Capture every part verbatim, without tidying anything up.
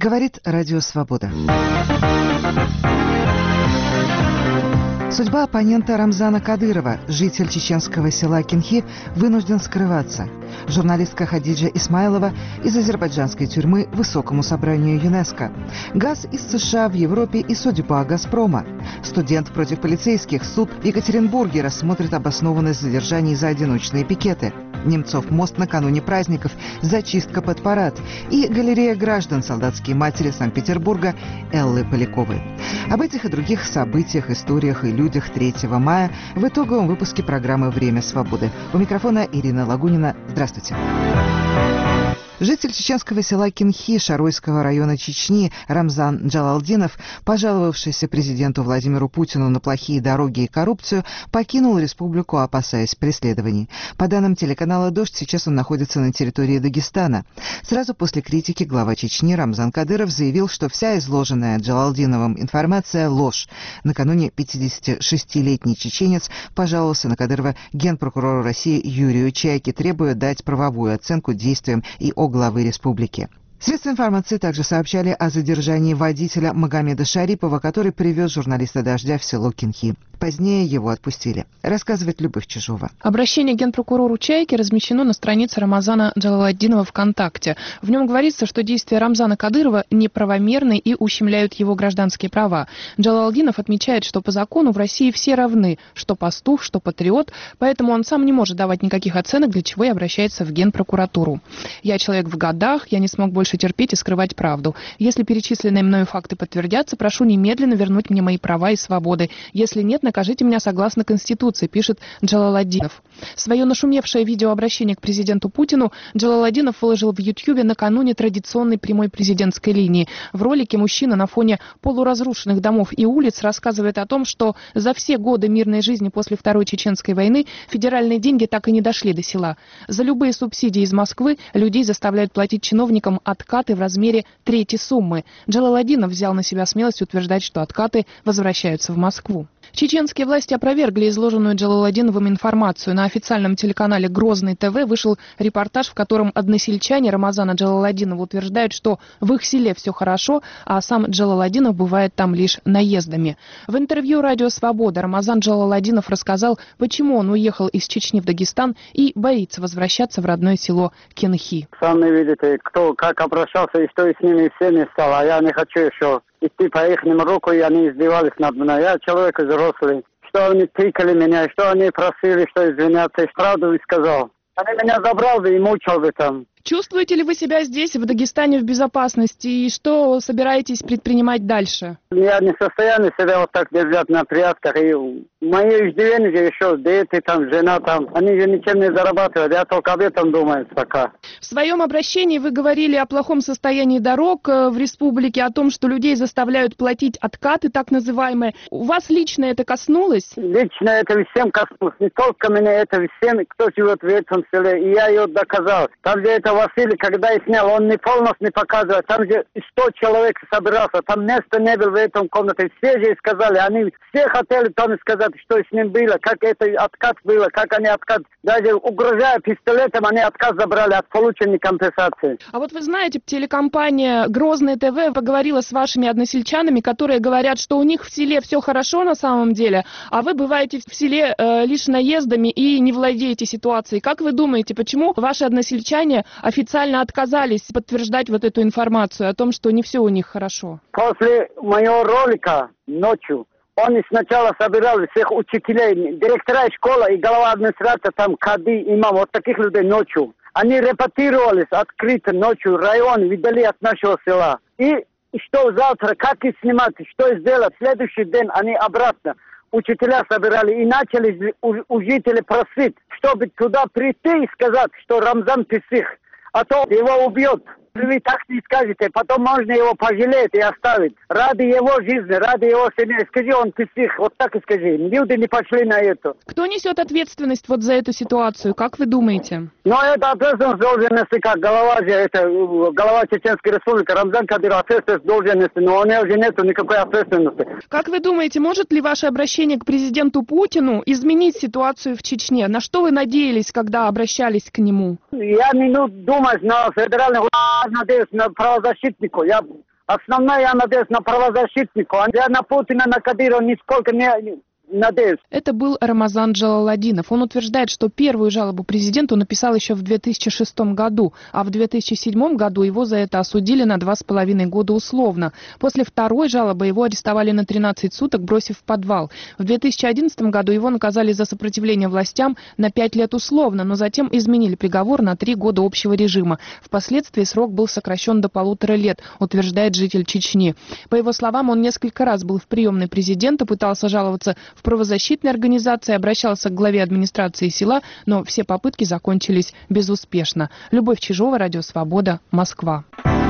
Говорит Радио Свобода. Судьба оппонента Рамзана Кадырова, житель чеченского села Кинхи, вынужден скрываться. Журналистка Хадиджа Исмайлова из азербайджанской тюрьмы Высокому собранию ЮНЕСКО. Газ из США в Европе и судьба «Газпрома». Студент против полицейских. Суд в Екатеринбурге рассмотрит обоснованность задержаний за одиночные пикеты. Немцов мост накануне праздников. Зачистка под парад. И галерея граждан солдатские матери Санкт-Петербурга Эллы Поляковой. Об этих и других событиях, историях и людях третьего мая в итоговом выпуске программы «Время свободы». У микрофона Ирина Лагунина. Здравствуйте. Житель чеченского села Кинхи Шаройского района Чечни Рамзан Джалалдинов, пожаловавшийся президенту Владимиру Путину на плохие дороги и коррупцию, покинул республику, опасаясь преследований. По данным телеканала «Дождь», сейчас он находится на территории Дагестана. Сразу после критики глава Чечни Рамзан Кадыров заявил, что вся изложенная Джалалдиновым информация – ложь. Накануне пятидесятишестилетний чеченец пожаловался на Кадырова генпрокурору России Юрию Чайке, требуя дать правовую оценку действиям и главы республики. Средства информации также сообщали о задержании водителя Магомеда Шарипова, который привез журналиста «Дождя» в село Кинхи. Позднее его отпустили. Рассказывает Любовь Чижова. Обращение к генпрокурору Чайки размещено на странице Рамазана Джалаладдинова ВКонтакте. В нем говорится, что действия Рамзана Кадырова неправомерны и ущемляют его гражданские права. Джалаладдинов отмечает, что по закону в России все равны, что пастух, что патриот, поэтому он сам не может давать никаких оценок, для чего и обращается в генпрокуратуру. «Я человек в годах, я не смог больше терпеть и скрывать правду. Если перечисленные мною факты подтвердятся, прошу немедленно вернуть мне мои права и свободы. Если нет, накажите меня согласно Конституции», пишет Джалаладдинов. Свое нашумевшее видеообращение к президенту Путину Джалаладдинов выложил в Ютьюбе накануне традиционной прямой президентской линии. В ролике мужчина на фоне полуразрушенных домов и улиц рассказывает о том, что за все годы мирной жизни после Второй Чеченской войны федеральные деньги так и не дошли до села. За любые субсидии из Москвы людей заставляют платить чиновникам откаты в размере трети суммы. Джалаладдинов взял на себя смелость утверждать, что откаты возвращаются в Москву. Чеченские власти опровергли изложенную Джалаладдиновым информацию. На официальном телеканале «Грозный ТВ» вышел репортаж, в котором односельчане Рамазана Джалаладдинова утверждают, что в их селе все хорошо, а сам Джалаладдинов бывает там лишь наездами. В интервью «Радио Свобода» Рамазан Джалаладдинов рассказал, почему он уехал из Чечни в Дагестан и боится возвращаться в родное село Кинхи. Сами видите, кто как обращался и что с ними всеми стало. А я не хочу еще идти по их руку, и они издевались над мной. Я человек взрослый. Что они тыкали меня, что они просили, что извиняться, и правду и сказал. Они меня забрали и мучили там. Чувствуете ли вы себя здесь, в Дагестане, в безопасности, и что собираетесь предпринимать дальше? Я не в состоянии себя вот так держать на прятках. И мои иждивенцы еще, дети там, жена там, они же ничем не зарабатывают. Я только об этом думаю пока. В своем обращении вы говорили о плохом состоянии дорог в республике, о том, что людей заставляют платить откаты, так называемые. У вас лично это коснулось? Лично это всем коснулось. Не только меня, это всем, кто живет в этом селе. И я ее доказал. Там, где это Василий, когда я снял, он не полностью не показывал. Там же сто человек собирался. Там места не было в этом комнате. Все же сказали, они все хотели там сказать, что с ним было, как это откат было, как они откат, даже угрожая пистолетом, они отказ забрали от получения компенсации. А вот вы знаете, телекомпания «Грозный ТВ» поговорила с вашими односельчанами, которые говорят, что у них в селе все хорошо на самом деле, а вы бываете в селе э, лишь наездами и не владеете ситуацией. Как вы думаете, почему ваши односельчане официально отказались подтверждать вот эту информацию о том, что не все у них хорошо? После моего ролика ночью он сначала собирал всех учителей, директора школы и глава администрации, там кады, имам, вот таких людей ночью. Они репетировались открыто ночью, район видали от нашего села. И что завтра, как их снимать, что сделать, в следующий день они обратно. Учителя собирали и начали у, у жителей просить, чтобы туда прийти и сказать, что Рамзан псих, а то его убьет. Вы так не скажете, потом можно его пожалеть и оставить. Ради его жизни, ради его семьи. Скажи, он псих, вот так и скажи. Люди не пошли на это. Кто несет ответственность вот за эту ситуацию, как вы думаете? Ну, это ответственность должен нести, как голова же, это голова Чеченской Республики, Рамзан Кадыров, ответственность должен нести, но у него же нету никакой ответственности. Как вы думаете, может ли ваше обращение к президенту Путину изменить ситуацию в Чечне? На что вы надеялись, когда обращались к нему? Я не ну, думаю на федеральных, надеюсь на правозащитников. Я Основная надежда на правозащитников. Я на Путина, на Кадырова нисколько не надеюсь. Это был Рамазан Джалаладдинов. Он утверждает, что первую жалобу президенту написал еще в две тысячи шестом году, а в две тысячи седьмом году его за это осудили на два с половиной года условно. После второй жалобы его арестовали на тринадцать суток, бросив в подвал. В две тысячи одиннадцатом году его наказали за сопротивление властям на пять лет условно, но затем изменили приговор на три года общего режима. Впоследствии срок был сокращен до полутора лет, утверждает житель Чечни. По его словам, он несколько раз был в приемной президента, пытался жаловаться в правозащитной организации, обращался к главе администрации села, но все попытки закончились безуспешно. Любовь Чижова, Радио Свобода, Москва.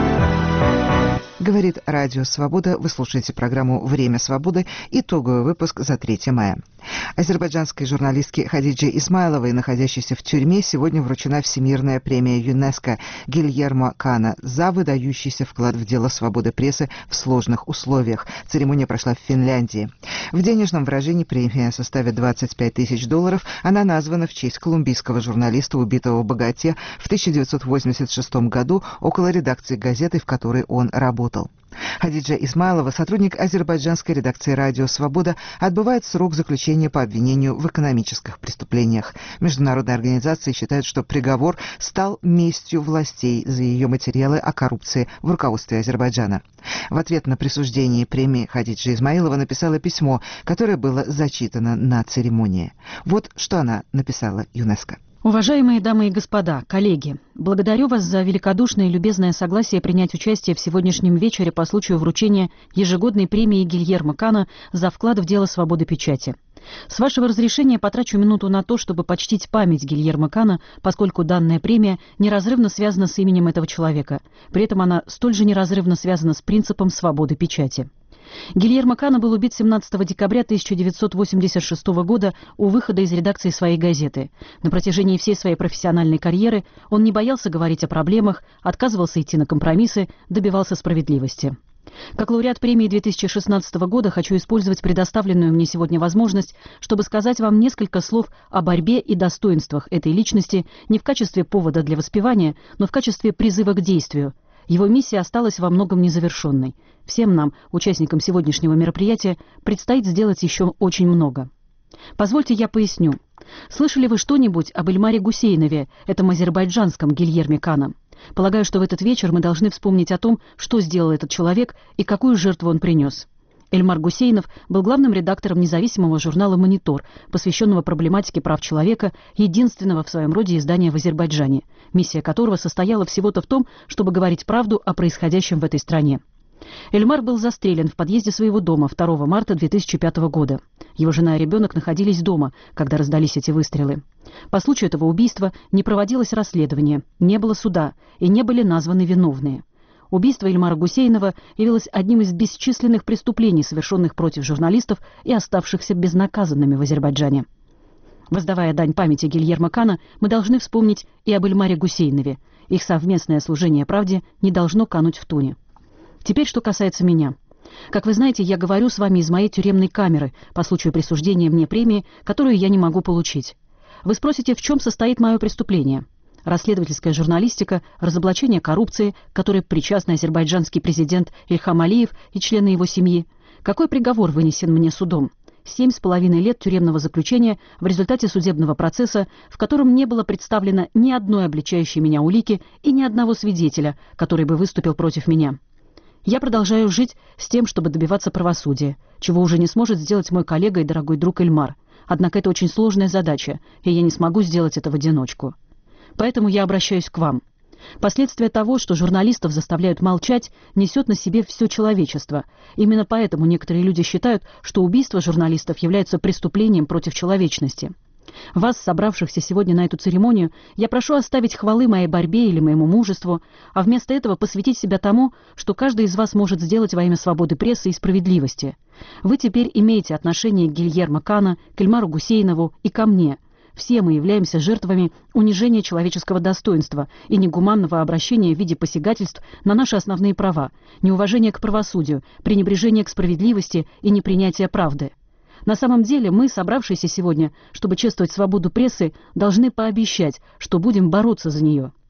Говорит Радио Свобода. Вы слушаете программу «Время свободы». Итоговый выпуск за третье мая. Азербайджанской журналистке Хадидже Исмайловой, находящейся в тюрьме, сегодня вручена Всемирная премия ЮНЕСКО Гильермо Кана за выдающийся вклад в дело свободы прессы в сложных условиях. Церемония прошла в Финляндии. В денежном выражении премия составит двадцать пять тысяч долларов. Она названа в честь колумбийского журналиста, убитого в Боготе в тысяча девятьсот восемьдесят шестом году около редакции газеты, в которой он работал. Хадиджа Исмайлова, сотрудник азербайджанской редакции «Радио Свобода», отбывает срок заключения по обвинению в экономических преступлениях. Международные организации считают, что приговор стал местью властей за ее материалы о коррупции в руководстве Азербайджана. В ответ на присуждение премии Хадиджа Исмайлова написала письмо, которое было зачитано на церемонии. Вот что она написала ЮНЕСКО. Уважаемые дамы и господа, коллеги, благодарю вас за великодушное и любезное согласие принять участие в сегодняшнем вечере по случаю вручения ежегодной премии Гильермо Кана за вклад в дело свободы печати. С вашего разрешения потрачу минуту на то, чтобы почтить память Гильермо Кана, поскольку данная премия неразрывно связана с именем этого человека. При этом она столь же неразрывно связана с принципом свободы печати. Гильермо Кана был убит семнадцатого декабря тысяча девятьсот восемьдесят шестого года у выхода из редакции своей газеты. На протяжении всей своей профессиональной карьеры он не боялся говорить о проблемах, отказывался идти на компромиссы, добивался справедливости. Как лауреат премии две тысячи шестнадцатого года хочу использовать предоставленную мне сегодня возможность, чтобы сказать вам несколько слов о борьбе и достоинствах этой личности не в качестве повода для воспевания, но в качестве призыва к действию. Его миссия осталась во многом незавершенной. Всем нам, участникам сегодняшнего мероприятия, предстоит сделать еще очень много. Позвольте я поясню. Слышали вы что-нибудь об Эльмаре Гусейнове, этом азербайджанском Гильерме Кана? Полагаю, что в этот вечер мы должны вспомнить о том, что сделал этот человек и какую жертву он принес. Эльмар Гусейнов был главным редактором независимого журнала «Монитор», посвященного проблематике прав человека, единственного в своем роде издания в Азербайджане, миссия которого состояла всего-то в том, чтобы говорить правду о происходящем в этой стране. Эльмар был застрелен в подъезде своего дома второго марта две тысячи пятого года. Его жена и ребенок находились дома, когда раздались эти выстрелы. По случаю этого убийства не проводилось расследование, не было суда и не были названы виновные. Убийство Эльмара Гусейнова явилось одним из бесчисленных преступлений, совершенных против журналистов и оставшихся безнаказанными в Азербайджане. Воздавая дань памяти Гильермо Кана, мы должны вспомнить и об Эльмаре Гусейнове. Их совместное служение правде не должно кануть в туне. Теперь, что касается меня. Как вы знаете, я говорю с вами из моей тюремной камеры по случаю присуждения мне премии, которую я не могу получить. Вы спросите, в чем состоит мое преступление? Расследовательская журналистика, разоблачение коррупции, к которой причастны азербайджанский президент Ильхам Алиев и члены его семьи. Какой приговор вынесен мне судом? Семь с половиной лет тюремного заключения в результате судебного процесса, в котором не было представлено ни одной обличающей меня улики и ни одного свидетеля, который бы выступил против меня. Я продолжаю жить с тем, чтобы добиваться правосудия, чего уже не сможет сделать мой коллега и дорогой друг Эльмар. Однако это очень сложная задача, и я не смогу сделать это в одиночку. Поэтому я обращаюсь к вам. Последствия того, что журналистов заставляют молчать, несет на себе все человечество. Именно поэтому некоторые люди считают, что убийство журналистов является преступлением против человечности. Вас, собравшихся сегодня на эту церемонию, я прошу оставить хвалы моей борьбе или моему мужеству, а вместо этого посвятить себя тому, что каждый из вас может сделать во имя свободы прессы и справедливости. Вы теперь имеете отношение к Гильермо Кана, к Эльмару Гусейнову и ко мне. Все мы являемся жертвами унижения человеческого достоинства и негуманного обращения в виде посягательств на наши основные права, неуважения к правосудию, пренебрежения к справедливости и непринятия правды. На самом деле мы, собравшиеся сегодня, чтобы чествовать свободу прессы, должны пообещать, что будем бороться за нее.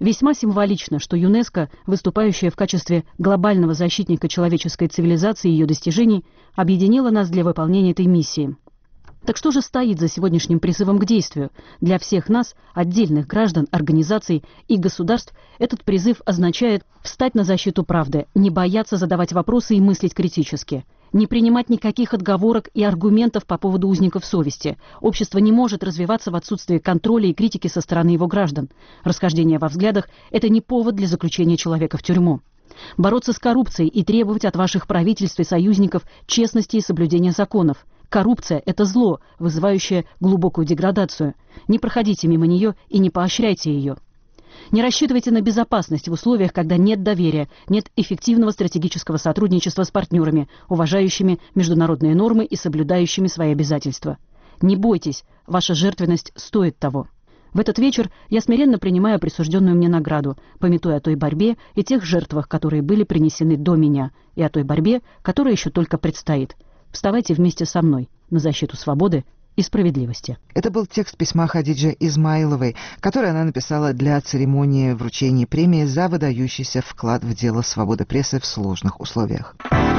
Весьма символично, что ЮНЕСКО, выступающая в качестве глобального защитника человеческой цивилизации и ее достижений, объединила нас для выполнения этой миссии. Так что же стоит за сегодняшним призывом к действию? Для всех нас, отдельных граждан, организаций и государств, этот призыв означает встать на защиту правды, не бояться задавать вопросы и мыслить критически, не принимать никаких отговорок и аргументов по поводу узников совести. Общество не может развиваться в отсутствии контроля и критики со стороны его граждан. Расхождение во взглядах – это не повод для заключения человека в тюрьму. Бороться с коррупцией и требовать от ваших правительств и союзников честности и соблюдения законов. Коррупция – это зло, вызывающее глубокую деградацию. Не проходите мимо нее и не поощряйте ее. Не рассчитывайте на безопасность в условиях, когда нет доверия, нет эффективного стратегического сотрудничества с партнерами, уважающими международные нормы и соблюдающими свои обязательства. Не бойтесь, ваша жертвенность стоит того. В этот вечер я смиренно принимаю присужденную мне награду, памятуя о той борьбе и тех жертвах, которые были принесены до меня, и о той борьбе, которая еще только предстоит. Вставайте вместе со мной на защиту свободы и справедливости. Это был текст письма Хадиджи Исмаиловой, который она написала для церемонии вручения премии за выдающийся вклад в дело свободы прессы в сложных условиях.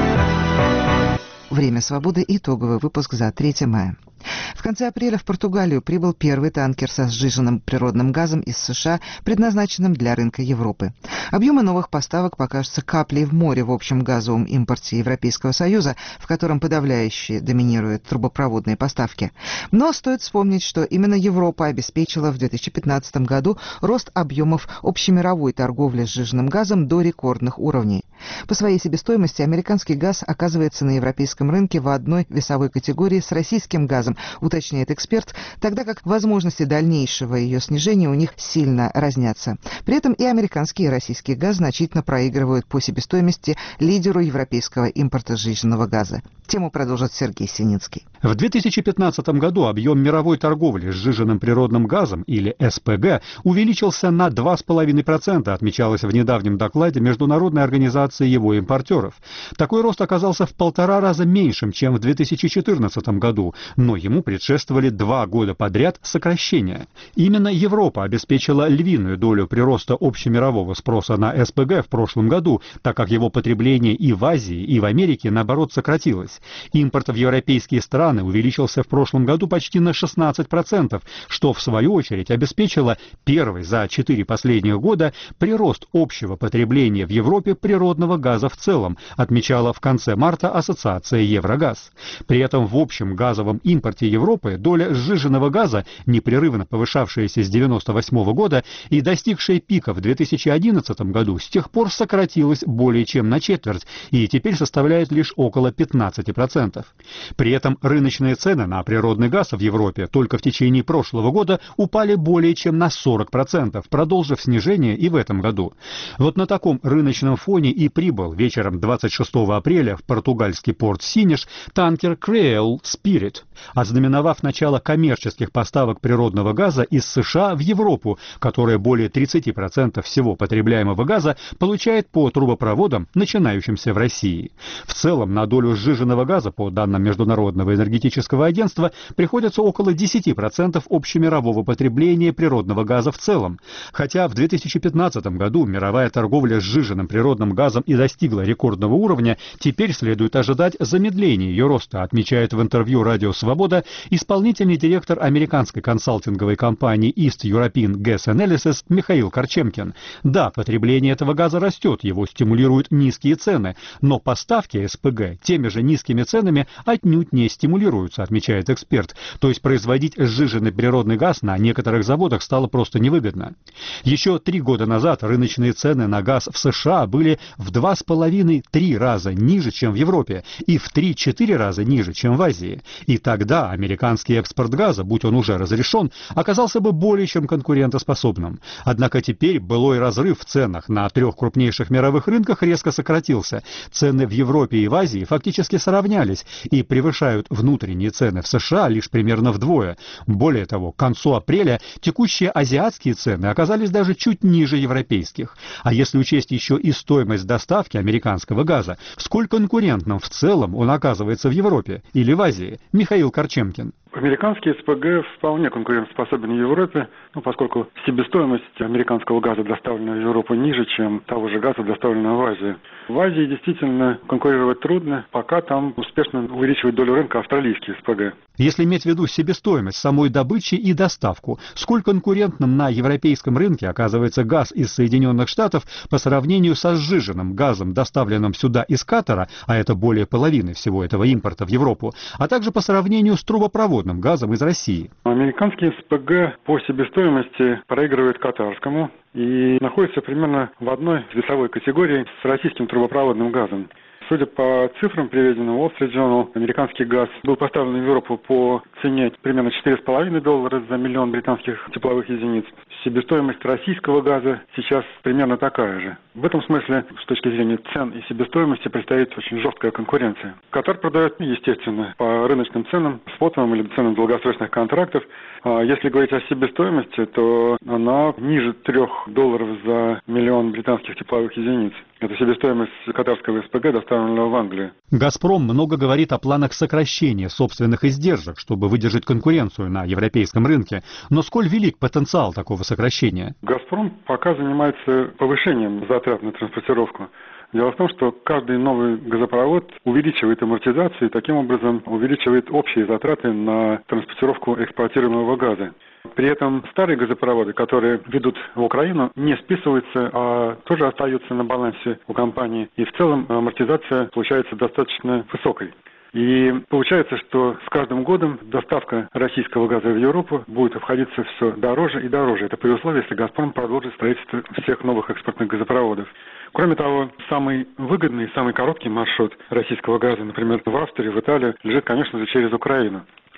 Время свободы. Итоговый выпуск за третье мая. В конце апреля в Португалию прибыл первый танкер со сжиженным природным газом из США, предназначенным для рынка Европы. Объемы новых поставок покажутся каплей в море в общем газовом импорте Европейского Союза, в котором подавляющие доминируют трубопроводные поставки. Но стоит вспомнить, что именно Европа обеспечила в две тысячи пятнадцатом году рост объемов общемировой торговли сжиженным газом до рекордных уровней. По своей себестоимости американский газ оказывается на европейском рынке в одной весовой категории с российским газом, уточняет эксперт, тогда как возможности дальнейшего ее снижения у них сильно разнятся. При этом и американский, и российский газ значительно проигрывают по себестоимости лидеру европейского импорта сжиженного газа. Тему продолжит Сергей Синицкий. В две тысячи пятнадцатом году объем мировой торговли сжиженным природным газом, или эс пэ гэ, увеличился на два целых пять десятых процента, отмечалось в недавнем докладе Международной организации его импортеров. Такой рост оказался в полтора раза меньшим, чем в две тысячи четырнадцатом году, но ему предшествовали два года подряд сокращения. Именно Европа обеспечила львиную долю прироста общемирового спроса на эс пэ гэ в прошлом году, так как его потребление и в Азии, и в Америке, наоборот, сократилось. Импорт в европейские страны увеличился в прошлом году почти на шестнадцать процентов, что, в свою очередь, обеспечило первый за четыре последних года прирост общего потребления в Европе природного газа в целом, отмечала в конце марта Ассоциация Еврогаз. При этом в общем газовом импорте Европы доля сжиженного газа, непрерывно повышавшаяся с девяносто восьмого года и достигшая пика в две тысячи одиннадцатом году, с тех пор сократилась более чем на четверть и теперь составляет лишь около пятнадцати процентов. При этом рыночные цены на природный газ в Европе только в течение прошлого года упали более чем на сорок процентов, продолжив снижение и в этом году. Вот на таком рыночном фоне и прибыл вечером двадцать шестого апреля в португальский порт Синеш танкер Creole Spirit, ознаменовав начало коммерческих поставок природного газа из США в Европу, которая более тридцати процентов всего потребляемого газа получает по трубопроводам, начинающимся в России. В целом на долю сжиженного газа, по данным Международного энергетического агентства, приходится около десяти процентов общемирового потребления природного газа в целом. Хотя в две тысячи пятнадцатом году мировая торговля сжиженным природным газом и достигла рекордного уровня, теперь следует ожидать замедления ее роста, отмечает в интервью «Радио Свобода» исполнительный директор американской консалтинговой компании East European Gas Analysis Михаил Корчемкин. Да, потребление этого газа растет, его стимулируют низкие цены, но поставки эс пэ гэ теми же низкими ценами отнюдь не стимулируются, отмечает эксперт. То есть производить сжиженный природный газ на некоторых заводах стало просто невыгодно. Еще три года назад рыночные цены на газ в США были в два с половиной — три раза ниже, чем в Европе, и в три-четыре раза ниже, чем в Азии. И тогда американский экспорт газа, будь он уже разрешен, оказался бы более чем конкурентоспособным. Однако теперь былой разрыв в ценах на трех крупнейших мировых рынках резко сократился. Цены в Европе и в Азии фактически сравнялись и превышают внутренние цены в США лишь примерно вдвое. Более того, к концу апреля текущие азиатские цены оказались даже чуть ниже европейских. А если учесть еще и стоимость доставки американского газа, сколь конкурентным в целом он оказывается в Европе или в Азии? Михаил Корчемкин. Американский СПГ вполне конкурентоспособен в Европе, ну, поскольку себестоимость американского газа, доставленного в Европу, ниже, чем того же газа, доставленного в Азию. В Азии действительно конкурировать трудно, пока там успешно увеличивает долю рынка австралийский СПГ. Если иметь в виду себестоимость самой добычи и доставку, сколь конкурентным на европейском рынке оказывается газ из Соединенных Штатов по сравнению со сжиженным газом, доставленным сюда из Катара, а это более половины всего этого импорта в Европу, а также по сравнению с трубопроводным газом из России. Американский СПГ по себестоимости проигрывает катарскому и находится примерно в одной весовой категории с российским трубопроводным газом. Судя по цифрам, приведенным в Wall Street Journal, американский газ был поставлен в Европу по цене примерно четыре с половиной доллара за миллион британских тепловых единиц. Себестоимость российского газа сейчас примерно такая же. В этом смысле, с точки зрения цен и себестоимости, предстоит очень жесткая конкуренция. Катар продает, естественно, по рыночным ценам, спотовым или ценам долгосрочных контрактов. А если говорить о себестоимости, то она ниже трех долларов за миллион британских тепловых единиц. Это себестоимость катарского СПГ, доставленного в Англию. «Газпром» много говорит о планах сокращения собственных издержек, чтобы выдержать конкуренцию на европейском рынке. Но сколь велик потенциал такого сокращения? «Газпром» пока занимается повышением затрат на транспортировку. Дело в том, что каждый новый газопровод увеличивает амортизацию и таким образом увеличивает общие затраты на транспортировку эксплуатируемого газа. При этом старые газопроводы, которые ведут в Украину, не списываются, а тоже остаются на балансе у компании. И в целом амортизация получается достаточно высокой. И получается, что с каждым годом доставка российского газа в Европу будет обходиться все дороже и дороже. Это при условии, если «Газпром» продолжит строительство всех новых экспортных газопроводов. Кроме того, самый выгодный, самый короткий маршрут российского газа, например, в Австрию, в Италию, лежит, конечно же, через Украину.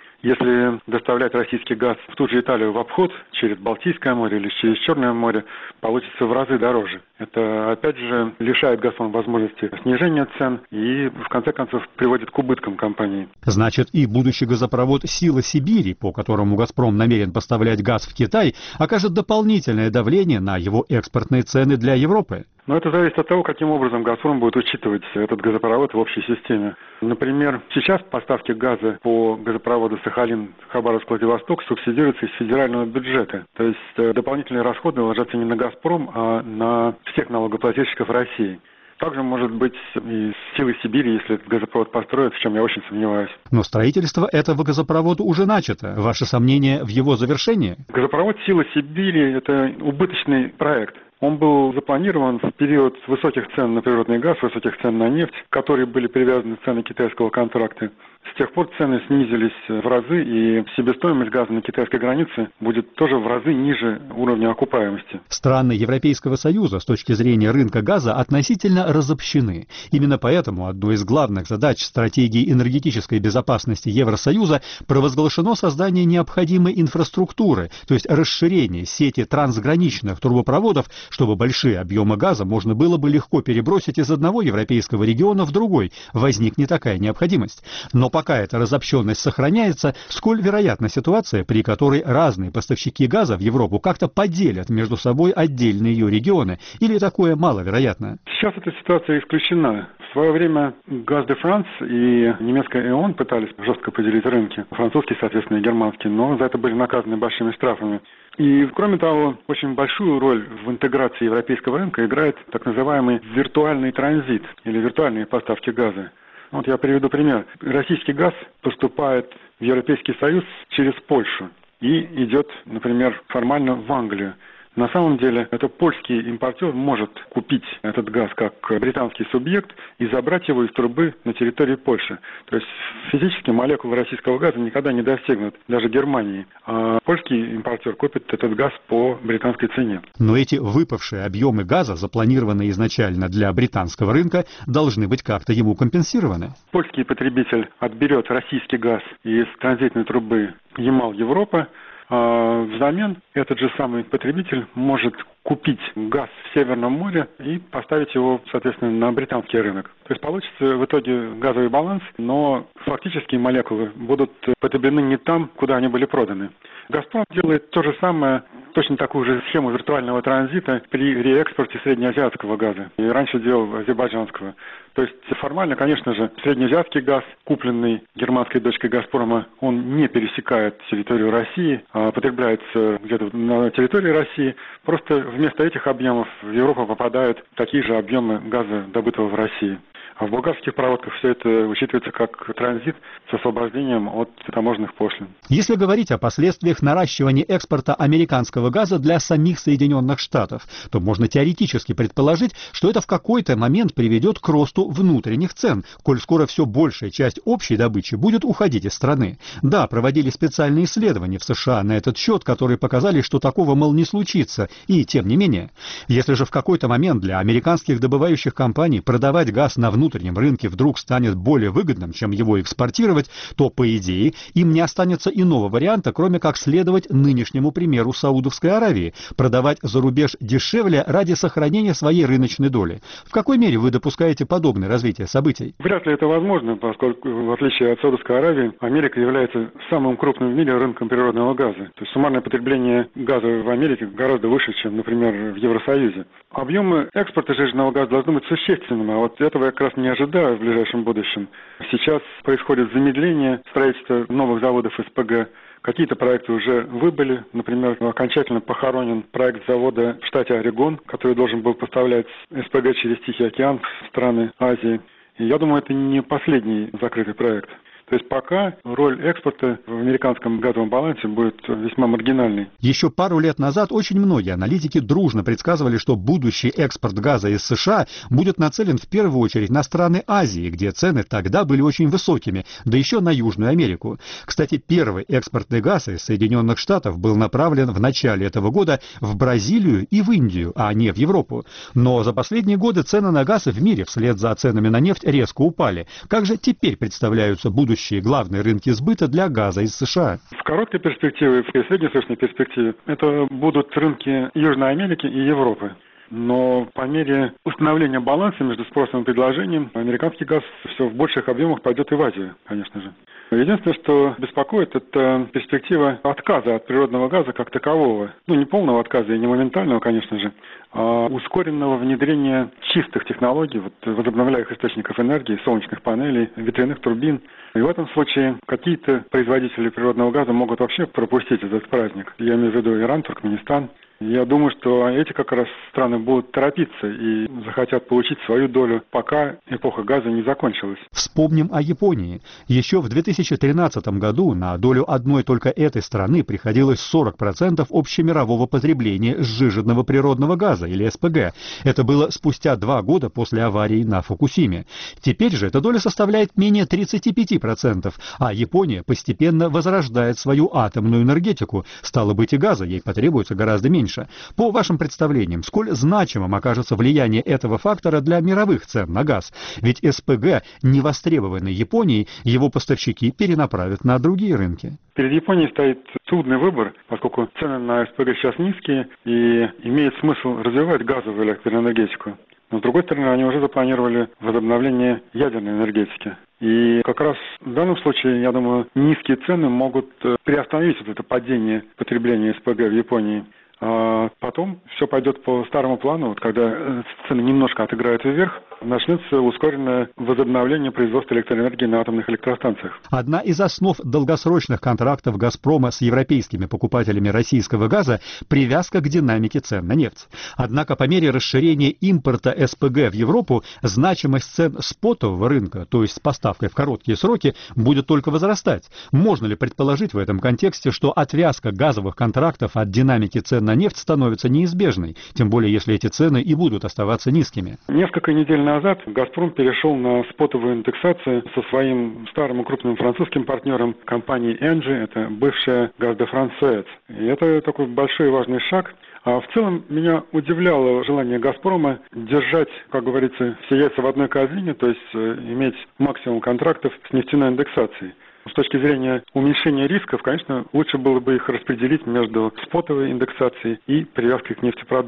Если доставлять российский газ в ту же Италию в обход, через Балтийское море или через Черное море, получится в разы дороже. Это, опять же, лишает «Газпром» возможности снижения цен и, в конце концов, приводит к убыткам компании. Значит, и будущий газопровод «Сила Сибири», по которому «Газпром» намерен поставлять газ в Китай, окажет дополнительное давление на его экспортные цены для Европы. Но это зависит от того, каким образом «Газпром» будет учитывать этот газопровод в общей системе. Например, сейчас поставки газа по газопроводу Сахалин-Хабаровск-Владивосток субсидируются из федерального бюджета. То есть дополнительные расходы ложатся не на «Газпром», а на всех налогоплательщиков России. Также может быть и «Силы Сибири», если этот газопровод построят, в чем я очень сомневаюсь. Но строительство этого газопровода уже начато. Ваши сомнения в его завершении? Газопровод «Сила Сибири» — это убыточный проект. Он был запланирован в период высоких цен на природный газ, высоких цен на нефть, к которой были привязаны цены китайского контракта. С тех пор цены снизились в разы, и себестоимость газа на китайской границе будет тоже в разы ниже уровня окупаемости. Страны Европейского Союза с точки зрения рынка газа относительно разобщены. Именно поэтому одной из главных задач стратегии энергетической безопасности Евросоюза провозглашено создание необходимой инфраструктуры, то есть расширение сети трансграничных трубопроводов, чтобы большие объемы газа можно было бы легко перебросить из одного европейского региона в другой. Возникнет такая необходимость. Но пока эта разобщенность сохраняется, сколь вероятна ситуация, при которой разные поставщики газа в Европу как-то поделят между собой отдельные ее регионы, или такое маловероятно? Сейчас эта ситуация исключена. В свое время Газ де Франс и немецкая ЭОН пытались жестко поделить рынки, французский, соответственно, и германский, но за это были наказаны большими штрафами. И, кроме того, очень большую роль в интеграции европейского рынка играет так называемый виртуальный транзит или виртуальные поставки газа. Вот я приведу пример. Российский газ поступает в Европейский Союз через Польшу и идет, например, формально в Англию. На самом деле, это польский импортер может купить этот газ как британский субъект и забрать его из трубы на территории Польши. То есть физически молекулы российского газа никогда не достигнут даже Германии. А польский импортер купит этот газ по британской цене. Но эти выпавшие объемы газа, запланированные изначально для британского рынка, должны быть как-то ему компенсированы. Польский потребитель отберет российский газ из транзитной трубы Ямал-Европа. А взамен этот же самый потребитель может купить газ в Северном море и поставить его, соответственно, на британский рынок. То есть получится в итоге газовый баланс, но фактически молекулы будут потреблены не там, куда они были проданы. «Газпром» делает то же самое, точно такую же схему виртуального транзита при реэкспорте среднеазиатского газа. И раньше делал азербайджанского. То есть формально, конечно же, среднеазиатский газ, купленный германской дочкой «Газпрома», он не пересекает территорию России, а потребляется где-то на территории России. Просто вместо этих объемов в Европу попадают такие же объемы газа, добытого в России. А в болгарских проводках все это учитывается как транзит с освобождением от таможенных пошлин. Если говорить о последствиях наращивания экспорта американского газа для самих Соединенных Штатов, то можно теоретически предположить, что это в какой-то момент приведет к росту внутренних цен, коль скоро все большая часть общей добычи будет уходить из страны. Да, проводили специальные исследования в США на этот счет, которые показали, что такого, мол, не случится, и тем не менее. Если же в какой-то момент для американских добывающих компаний продавать газ на внутреннем внутреннем рынке вдруг станет более выгодным, чем его экспортировать, то, по идее, им не останется иного варианта, кроме как следовать нынешнему примеру Саудовской Аравии, продавать за рубеж дешевле ради сохранения своей рыночной доли. В какой мере вы допускаете подобное развитие событий? Вряд ли это возможно, поскольку, в отличие от Саудовской Аравии, Америка является самым крупным в мире рынком природного газа. То есть суммарное потребление газа в Америке гораздо выше, чем, например, в Евросоюзе. Объемы экспорта жиженного газа должны быть существенными, а вот этого я как раз не ожидаю в ближайшем будущем. Сейчас происходит замедление строительства новых заводов СПГ. Какие-то проекты уже выбыли. Например, окончательно похоронен проект завода в штате Орегон, который должен был поставлять СПГ через Тихий океан в страны Азии. И я думаю, это не последний закрытый проект. То есть пока роль экспорта в американском газовом балансе будет весьма маргинальной. Еще пару лет назад очень многие аналитики дружно предсказывали, что будущий экспорт газа из США будет нацелен в первую очередь на страны Азии, где цены тогда были очень высокими, да еще на Южную Америку. Кстати, первый экспортный газ из Соединенных Штатов был направлен в начале этого года в Бразилию и в Индию, а не в Европу. Но за последние годы цены на газ в мире вслед за ценами на нефть резко упали. Как же теперь представляются будущие главные рынки сбыта для газа из США? В короткой перспективе, в среднесрочной перспективе, это будут рынки Южной Америки и Европы. Но по мере установления баланса между спросом и предложением, американский газ все в больших объемах пойдет и в Азию, конечно же. Единственное, что беспокоит, это перспектива отказа от природного газа как такового. Ну, не полного отказа и не моментального, конечно же, а ускоренного внедрения чистых технологий, вот, возобновляемых источников энергии, солнечных панелей, ветряных турбин. И в этом случае какие-то производители природного газа могут вообще пропустить этот праздник. Я имею в виду Иран, Туркменистан. Я думаю, что эти как раз страны будут торопиться и захотят получить свою долю, пока эпоха газа не закончилась. Вспомним о Японии. Еще в две тысячи тринадцатом году на долю одной только этой страны приходилось сорок процентов общемирового потребления сжиженного природного газа, или СПГ. Это было спустя два года после аварии на Фукусиме. Теперь же эта доля составляет менее тридцати пяти процентов, а Япония постепенно возрождает свою атомную энергетику. Стало быть, и газа ей потребуется гораздо меньше. По вашим представлениям, сколь значимым окажется влияние этого фактора для мировых цен на газ? Ведь СПГ, не востребованный Японией, его поставщики перенаправят на другие рынки. Перед Японией стоит трудный выбор, поскольку цены на СПГ сейчас низкие и имеет смысл развивать газовую электроэнергетику. Но, с другой стороны, они уже запланировали возобновление ядерной энергетики. И как раз в данном случае, я думаю, низкие цены могут приостановить вот это падение потребления СПГ в Японии. А потом все пойдет по старому плану. Вот когда цены немножко отыграются вверх, начнется ускоренное возобновление производства электроэнергии на атомных электростанциях. Одна из основ долгосрочных контрактов «Газпрома» с европейскими покупателями российского газа – привязка к динамике цен на нефть. Однако по мере расширения импорта СПГ в Европу значимость цен спотового рынка, то есть с поставкой в короткие сроки, будет только возрастать. Можно ли предположить в этом контексте, что отвязка газовых контрактов от динамики цен на нефть становится неизбежной, тем более если эти цены и будут оставаться низкими? Несколько недель назад «Газпром» перешел на спотовую индексацию со своим старым и крупным французским партнером компанией «Энджи», это бывшая «Газ де Франс Суэц». И это такой большой и важный шаг. А в целом меня удивляло желание «Газпрома» держать, как говорится, все яйца в одной корзине, то есть иметь максимум контрактов с нефтяной индексацией. С точки зрения уменьшения рисков, конечно, лучше было бы их распределить между спотовой индексацией и привязкой к нефтепродуктам.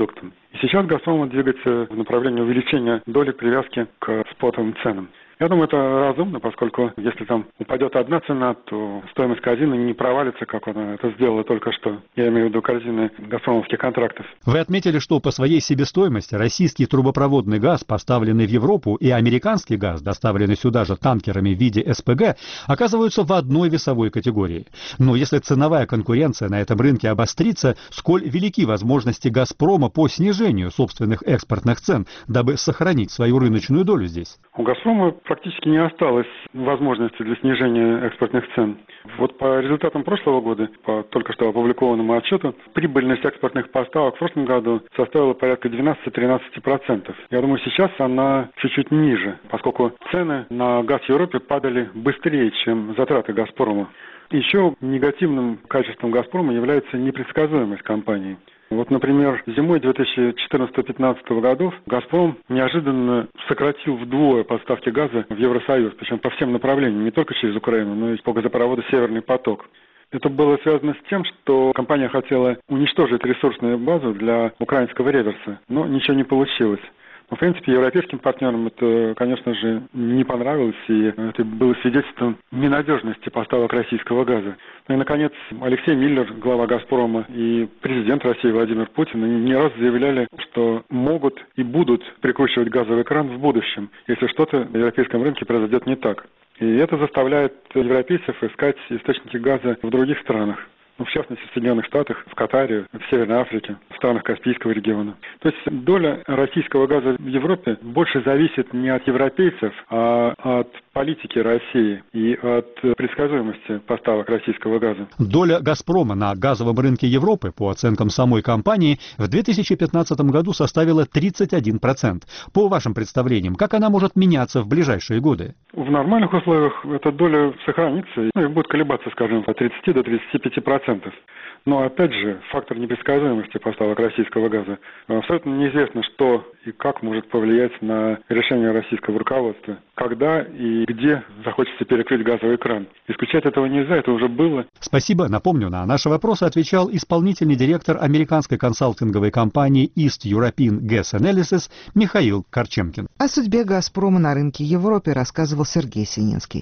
И сейчас «Газпром» двигается в направлении увеличения доли привязки к спотовым ценам. Я думаю, это разумно, поскольку если там упадет одна цена, то стоимость корзины не провалится, как она это сделала только что. Я имею в виду корзины газпромовских контрактов. Вы отметили, что по своей себестоимости российский трубопроводный газ, поставленный в Европу, и американский газ, доставленный сюда же танкерами в виде эс пэ гэ, оказываются в одной весовой категории. Но если ценовая конкуренция на этом рынке обострится, сколь велики возможности «Газпрома» по снижению собственных экспортных цен, дабы сохранить свою рыночную долю здесь? У «Газпрома» практически не осталось возможности для снижения экспортных цен. Вот по результатам прошлого года, по только что опубликованному отчету, прибыльность экспортных поставок в прошлом году составила порядка двенадцать-тринадцать процентов. Я думаю, сейчас она чуть-чуть ниже, поскольку цены на газ в Европе падали быстрее, чем затраты «Газпрома». Еще негативным качеством «Газпрома» является непредсказуемость компании. Вот, например, зимой две тысячи четырнадцатого-пятнадцатого годов «Газпром» неожиданно сократил вдвое поставки газа в Евросоюз, причем по всем направлениям, не только через Украину, но и по газопроводу «Северный поток». Это было связано с тем, что компания хотела уничтожить ресурсную базу для украинского реверса, но ничего не получилось. Но, в принципе, европейским партнерам это, конечно же, не понравилось, и это было свидетельством ненадежности поставок российского газа. Ну и, наконец, Алексей Миллер, глава «Газпрома», и президент России Владимир Путин не раз заявляли, что могут и будут прикручивать газовый кран в будущем, если что-то на европейском рынке произойдет не так. И это заставляет европейцев искать источники газа в других странах. Ну, в частности, в Соединенных Штатах, в Катаре, в Северной Африке, в странах Каспийского региона. То есть доля российского газа в Европе больше зависит не от европейцев, а от политики России и от предсказуемости поставок российского газа. Доля «Газпрома» на газовом рынке Европы, по оценкам самой компании, в две тысячи пятнадцатом году составила тридцать один процент. По вашим представлениям, как она может меняться в ближайшие годы? В нормальных условиях эта доля сохранится, ну, и будет колебаться, скажем, от тридцати до тридцати пяти процентов. Но, опять же, фактор непредсказуемости поставок российского газа. Абсолютно неизвестно, что и как может повлиять на решение российского руководства. Когда и где захочется перекрыть газовый кран. Исключать этого нельзя, это уже было. Спасибо. Напомню, на наши вопросы отвечал исполнительный директор американской консалтинговой компании East European Gas Analysis Михаил Корчемкин. О судьбе «Газпрома» на рынке Европы рассказывал Сергей Сининский.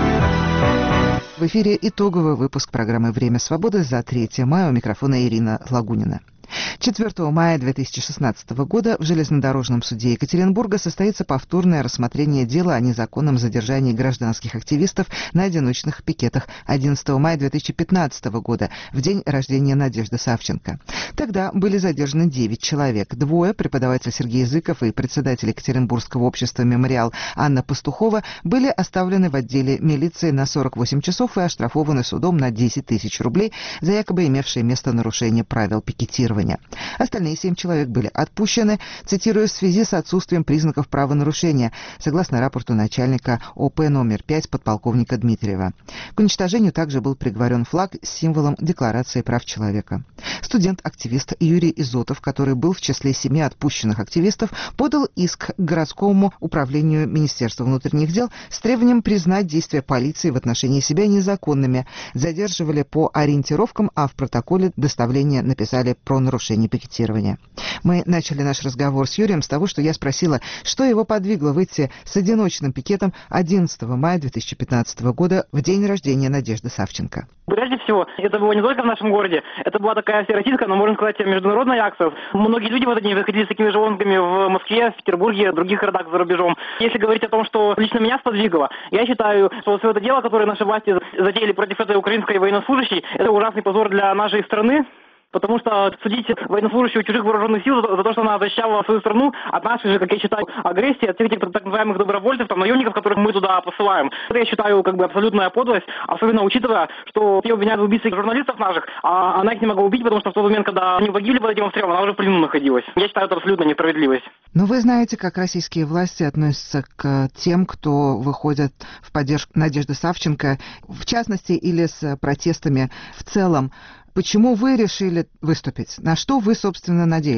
В эфире итоговый выпуск программы «Время свободы» за третье мая. У микрофона Ирина Лагунина. четвёртого мая две тысячи шестнадцатого года в Железнодорожном суде Екатеринбурга состоится повторное рассмотрение дела о незаконном задержании гражданских активистов на одиночных пикетах одиннадцатого мая две тысячи пятнадцатого года, в день рождения Надежды Савченко. Тогда были задержаны девять человек. Двое, преподаватель Сергей Языков и председатель Екатеринбургского общества «Мемориал» Анна Пастухова, были оставлены в отделе милиции на сорок восемь часов и оштрафованы судом на десять тысяч рублей за якобы имевшее место нарушение правил пикетирования. Остальные семь человек были отпущены, цитирую, в связи с отсутствием признаков правонарушения, согласно рапорту начальника о пэ номер пять подполковника Дмитриева. К уничтожению также был приговорен флаг с символом Декларации прав человека. Студент-активист Юрий Изотов, который был в числе семи отпущенных активистов, подал иск к городскому управлению Министерства внутренних дел с требованием признать действия полиции в отношении себя незаконными. Задерживали по ориентировкам, а в протоколе доставления написали про нарушение пикетирования. Мы начали наш разговор с Юрием с того, что я спросила, что его подвигло выйти с одиночным пикетом одиннадцатого мая две тысячи пятнадцатого года в день рождения Надежды Савченко. Прежде всего, это было не только в нашем городе, это была такая всероссийская, но, можно сказать, международная акция. Многие люди в этот день выходили с такими же лозунгами в Москве, в Петербурге, в других городах за рубежом. Если говорить о том, что лично меня сподвигло, я считаю, что все это дело, которое наши власти затеяли против этой украинской военнослужащей, это ужасный позор для нашей страны. Потому что судить военнослужащую чужих вооруженных сил за, за то, что она защищала свою страну от нашей же, как я считаю, агрессии, от всех этих так называемых добровольцев, там, наемников, которых мы туда посылаем. Это, я считаю, как бы абсолютная подлость, особенно учитывая, что ее обвиняют в убийстве журналистов наших, а она их не могла убить, потому что в тот момент, когда они погибли под этим обстрелом, она уже в плену находилась. Я считаю, это абсолютно несправедливость. Но вы знаете, как российские власти относятся к тем, кто выходит в поддержку Надежды Савченко, в частности, или с протестами в целом. Почему вы решили выступить? На что вы, собственно, надеялись?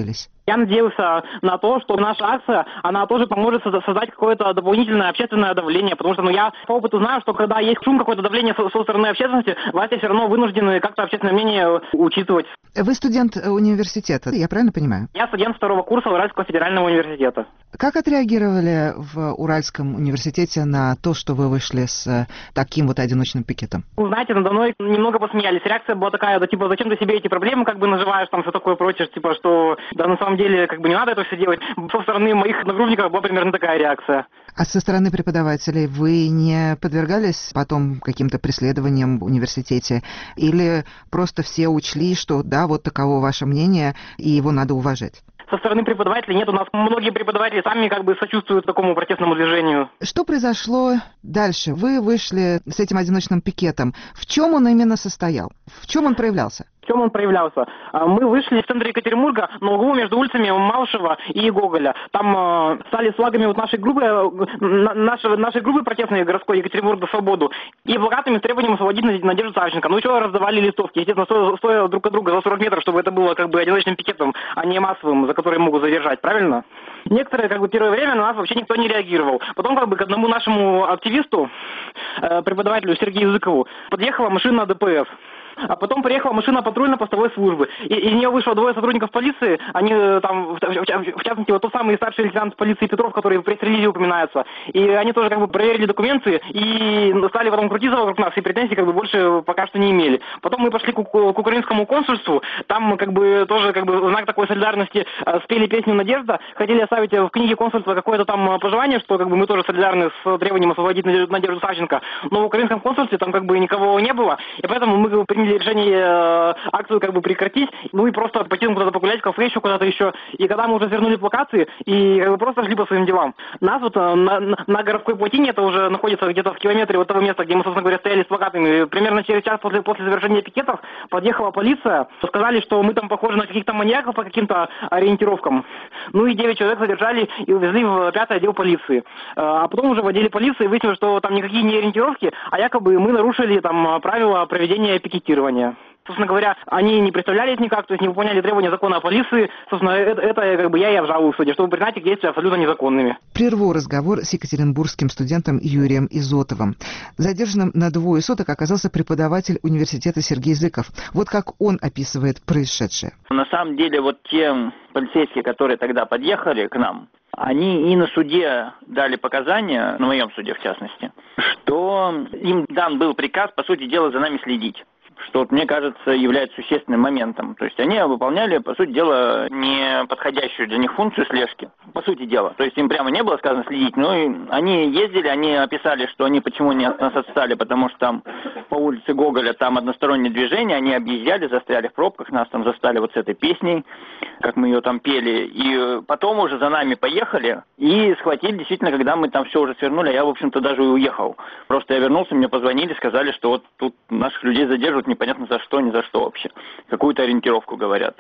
Я надеялся на то, что наша акция, она тоже поможет создать какое-то дополнительное общественное давление, потому что ну, я по опыту знаю, что когда есть шум, какое-то давление со, со стороны общественности, власти все равно вынуждены как-то общественное мнение учитывать. Вы студент университета, я правильно понимаю? Я студент второго курса Уральского федерального университета. Как отреагировали в Уральском университете на то, что вы вышли с таким вот одиночным пикетом? Вы знаете, надо мной немного посмеялись. Реакция была такая, да типа, зачем ты себе эти проблемы как бы наживаешь, там все такое прочее, типа, что да на самом деле как бы не надо это все делать. Со стороны моих одногруппников была примерно такая реакция. А со стороны преподавателей вы не подвергались потом каким-то преследованиям в университете? Или просто все учли, что да, вот таково ваше мнение, и его надо уважать? Со стороны преподавателей нет, у нас многие преподаватели сами как бы сочувствуют такому протестному движению. Что произошло дальше? Вы вышли с этим одиночным пикетом. В чем он именно состоял? В чем он проявлялся? В чем он проявлялся? Мы вышли в центре Екатеринбурга на углу между улицами Малышева и Гоголя. Там э, стали с флагами вот нашей группы, на, нашей, нашей группы протестной городской Екатеринбург за свободу и плакатами с требованием освободить Надежду Савченко. Ну еще раздавали листовки, естественно, стоя, стоя друг от друга за сорок метров, чтобы это было как бы одиночным пикетом, а не массовым, за который могут задержать, правильно? Некоторое, как бы, первое время на нас вообще никто не реагировал. Потом, как бы, к одному нашему активисту, э, преподавателю Сергею Языкову, подъехала машина ДПС. А потом приехала машина патрульно-постовой службы. И из нее вышло двое сотрудников полиции. Они там, в, в, в частности, вот тот самый старший лейтенант полиции Петров, который в пресс-релизе упоминается. И они тоже как бы проверили документы и стали потом крутиться вокруг нас, и претензий как бы больше пока что не имели. Потом мы пошли к, к украинскому консульству. Там как бы тоже как бы в знак такой солидарности спели песню «Надежда». Хотели оставить в книге консульства какое-то там пожелание, что как бы мы тоже солидарны с требованием освободить Надежду Савченко. Но в украинском консульстве там как бы никого не было. И поэтому мы как бы приняли решение э, акцию как бы прекратить, ну и просто пойти куда-то погулять, в кафе еще куда-то еще. И когда мы уже свернули плакаты и как бы просто шли по своим делам. Нас вот э, на, на городской плотине, это уже находится где-то в километре от того места, где мы, собственно говоря, стояли с плакатами, примерно через час после, после завершения пикетов подъехала полиция, сказали, что мы там похожи на каких-то маньяков по каким-то ориентировкам. Ну и девять человек задержали и увезли в пятый отдел полиции. А потом уже в отделе полиции выяснилось, что там никакие не ориентировки, а якобы мы нарушили там правила проведения пикетирования. Собственно говоря, они не представлялись никак, то есть не выполняли требования закона о полиции. Собственно, это, это как бы я и обжалую в суде, чтобы признать их действия абсолютно незаконными. Прерву разговор с екатеринбургским студентом Юрием Изотовым. Задержанным на двое суток оказался преподаватель университета Сергей Зыков. Вот как он описывает происшедшее. На самом деле, вот те полицейские, которые тогда подъехали к нам, они и на суде дали показания, на моем суде в частности, что им дан был приказ, по сути дела, за нами следить. Что, вот, мне кажется, является существенным моментом. То есть они выполняли, по сути дела, не подходящую для них функцию слежки. По сути дела. То есть им прямо не было сказано следить, но и они ездили, они описали, что они почему не от нас отстали, потому что там по улице Гоголя там одностороннее движение, они объезжали, застряли в пробках, нас там застали вот с этой песней, как мы ее там пели. И потом уже за нами поехали и схватили, действительно, когда мы там все уже свернули, а я, в общем-то, даже и уехал. Просто я вернулся, мне позвонили, сказали, что вот тут наших людей задерживают, непонятно за что, ни за что вообще. Какую-то ориентировку говорят.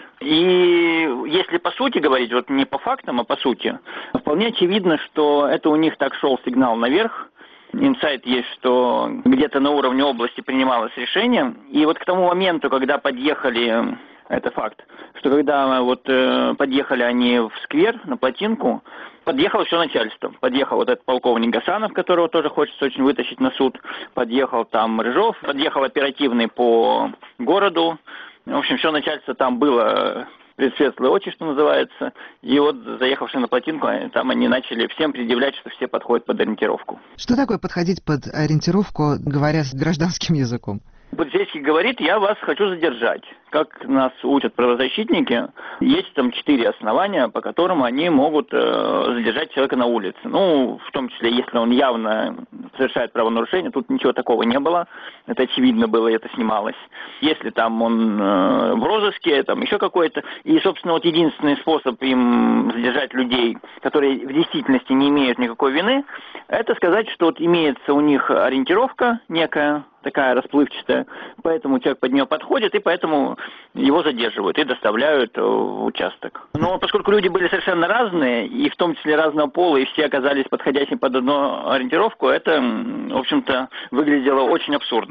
И если по сути говорить, вот не по фактам, а по сути, вполне очевидно, что это у них так шел сигнал наверх. Инсайт есть, что где-то на уровне области принималось решение. И вот к тому моменту, когда подъехали, это факт, что когда вот э, подъехали они в сквер, на плотинку, подъехало все начальство. Подъехал вот этот полковник Гасанов, которого тоже хочется очень вытащить на суд. Подъехал там Рыжов, подъехал оперативный по городу. В общем, все начальство там было предсветлые очи, что называется. И вот, заехавшие на плотинку, там они начали всем предъявлять, что все подходят под ориентировку. Что такое подходить под ориентировку, говоря с гражданским языком? Полицейский говорит, я вас хочу задержать. Как нас учат правозащитники, есть там четыре основания, по которым они могут э, задержать человека на улице. Ну, в том числе, если он явно совершает правонарушение, тут ничего такого не было. Это очевидно было, и это снималось. Если там он э, в розыске, там еще какой-то. И, собственно, вот единственный способ им задержать людей, которые в действительности не имеют никакой вины, это сказать, что вот имеется у них ориентировка некая, такая расплывчатая, поэтому человек под нее подходит, и поэтому его задерживают и доставляют в участок. Но поскольку люди были совершенно разные, и в том числе разного пола, и все оказались подходящими под одну ориентировку, это, в общем-то, выглядело очень абсурдно.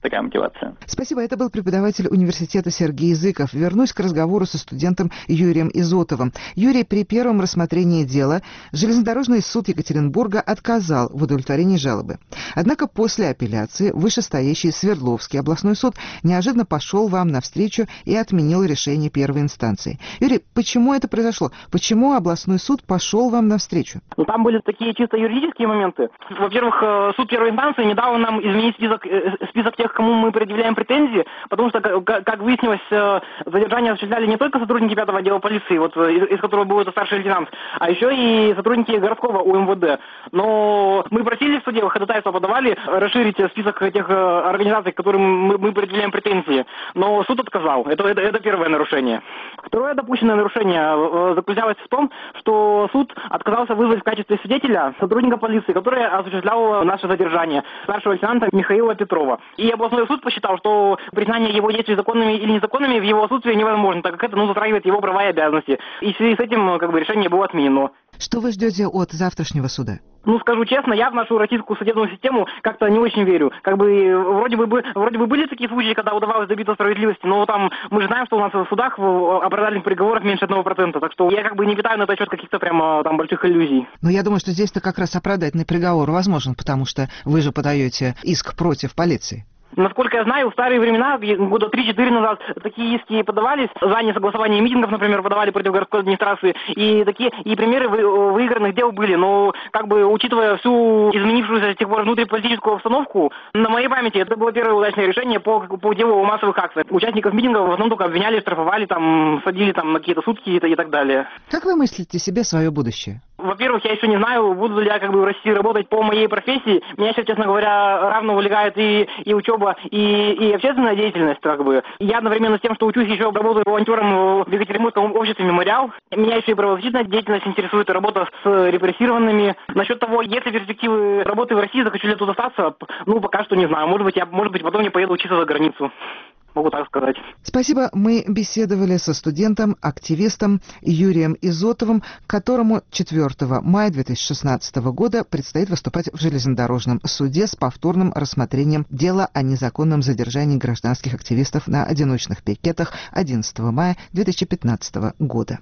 такая мотивация. Спасибо. Это был преподаватель университета Сергей Языков. Вернусь к разговору со студентом Юрием Изотовым. Юрий, при первом рассмотрении дела железнодорожный суд Екатеринбурга отказал в удовлетворении жалобы. Однако после апелляции вышестоящий Свердловский областной суд неожиданно пошел вам навстречу и отменил решение первой инстанции. Юрий, почему это произошло? Почему областной суд пошел вам навстречу? Ну, там были такие чисто юридические моменты. Во-первых, суд первой инстанции не дал нам изменить список, список тех, кому мы предъявляем претензии, потому что, как выяснилось, задержание осуществляли не только сотрудники пятого отдела полиции, вот, из, из которого был это старший лейтенант, а еще и сотрудники городского УМВД. Но мы просили в суде, ходатайство подавали, расширить список тех организаций, к которым мы, мы предъявляем претензии. Но суд отказал. Это, это, это первое нарушение. Второе допущенное нарушение заключалось в том, что суд отказался вызвать в качестве свидетеля сотрудника полиции, который осуществлял наше задержание, старшего лейтенанта Михаила Петрова. И областной суд посчитал, что признание его действий законными или незаконными в его отсутствии невозможно, так как это ну, затрагивает его права и обязанности. И в связи с этим как бы, решение было отменено. Что вы ждете от завтрашнего суда? Ну, скажу честно, я в нашу российскую судебную систему как-то не очень верю. Как бы, вроде бы, вроде бы были такие случаи, когда удавалось добиться справедливости, но там мы же знаем, что у нас в судах в оправдательных приговорах меньше одного процента, так что я как бы не питаю на этот счет каких-то прямо там больших иллюзий. Но я думаю, что здесь-то как раз оправдательный приговор возможен, потому что вы же подаете иск против полиции. Насколько я знаю, в старые времена, года три-четыре назад, такие иски подавались за несогласование митингов, например, подавали против городской администрации, и такие и примеры выигранных дел были. Но, как бы, учитывая всю изменившуюся с тех пор внутриполитическую обстановку, на моей памяти это было первое удачное решение по, по делу о массовых акциях. Участников митингов в основном только обвиняли, штрафовали, там, садили там, на какие-то сутки и так далее. Как вы мыслите себе свое будущее? Во-первых, я еще не знаю, буду ли я как бы в России работать по моей профессии. Меня сейчас, честно говоря, равно увлекает и, и учеба, и, и общественная деятельность, как бы. Я одновременно с тем, что учусь, еще работаю волонтером в Екатеринбургском обществе «Мемориал». Меня еще и правозащитная деятельность интересует, работа с репрессированными. Насчет того, есть ли перспективы работы в России, захочу ли я тут остаться, ну, пока что не знаю. Может быть, я, может быть, потом я поеду учиться за границу. Могу так сказать. Спасибо. Мы беседовали со студентом, активистом Юрием Изотовым, которому четвёртого мая две тысячи шестнадцатого года предстоит выступать в железнодорожном суде с повторным рассмотрением дела о незаконном задержании гражданских активистов на одиночных пикетах одиннадцатого мая две тысячи пятнадцатого года.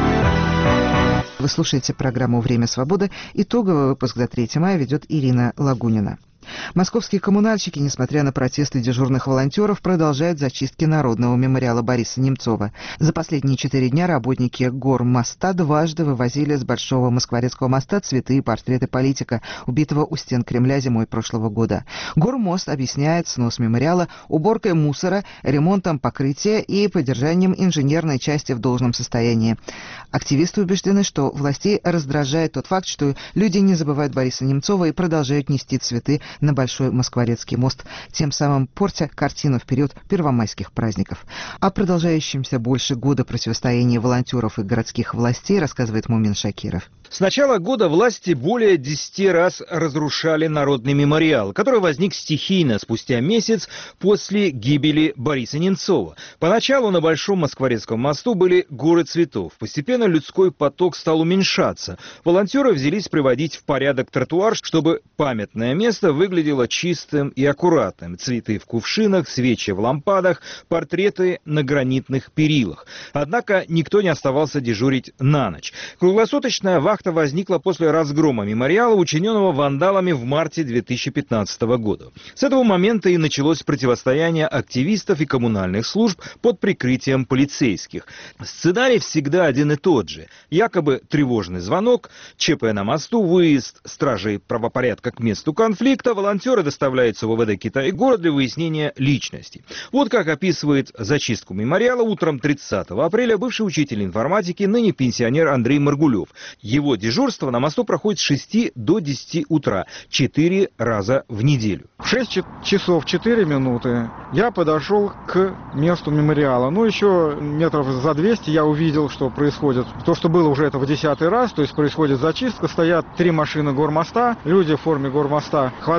Вы слушаете программу «Время свободы». Итоговый выпуск за третьего мая ведет Ирина Лагунина. Московские коммунальщики, несмотря на протесты дежурных волонтеров, продолжают зачистки народного мемориала Бориса Немцова. За последние четыре дня работники Гормоста дважды вывозили с Большого Москворецкого моста цветы и портреты политика, убитого у стен Кремля зимой прошлого года. Гормост объясняет снос мемориала уборкой мусора, ремонтом покрытия и поддержанием инженерной части в должном состоянии. Активисты убеждены, что властей раздражает тот факт, что люди не забывают Бориса Немцова и продолжают нести цветы на Большой Москворецкий мост, тем самым портя картину в период первомайских праздников. О продолжающемся больше года противостоянии волонтеров и городских властей рассказывает Мумин Шакиров. С начала года власти более десяти раз разрушали Народный мемориал, который возник стихийно спустя месяц после гибели Бориса Немцова. Поначалу на Большом Москворецком мосту были горы цветов. Постепенно людской поток стал уменьшаться. Волонтеры взялись приводить в порядок тротуар, чтобы памятное место выглядело чистым и аккуратным. Цветы в кувшинах, свечи в лампадах, портреты на гранитных перилах. Однако никто не оставался дежурить на ночь. Круглосуточная вахта возникла после разгрома мемориала, учиненного вандалами в марте две тысячи пятнадцатого года. С этого момента и началось противостояние активистов и коммунальных служб под прикрытием полицейских. Сценарий всегда один и тот же. Якобы тревожный звонок, ЧП на мосту, выезд стражей правопорядка к месту конфликта, волонтеры доставляются в ОВД Китай-город для выяснения личности. Вот как описывает зачистку мемориала утром тридцатого апреля бывший учитель информатики, ныне пенсионер Андрей Маргулев. Его дежурство на мосту проходит с шести до десяти утра, четыре раза в неделю. В шесть часов четыре минуты я подошел к месту мемориала. Ну, еще метров за двести я увидел, что происходит. То, что было уже это в десятый раз, то есть происходит зачистка, стоят три машины Гормоста, люди в форме Гормоста хватают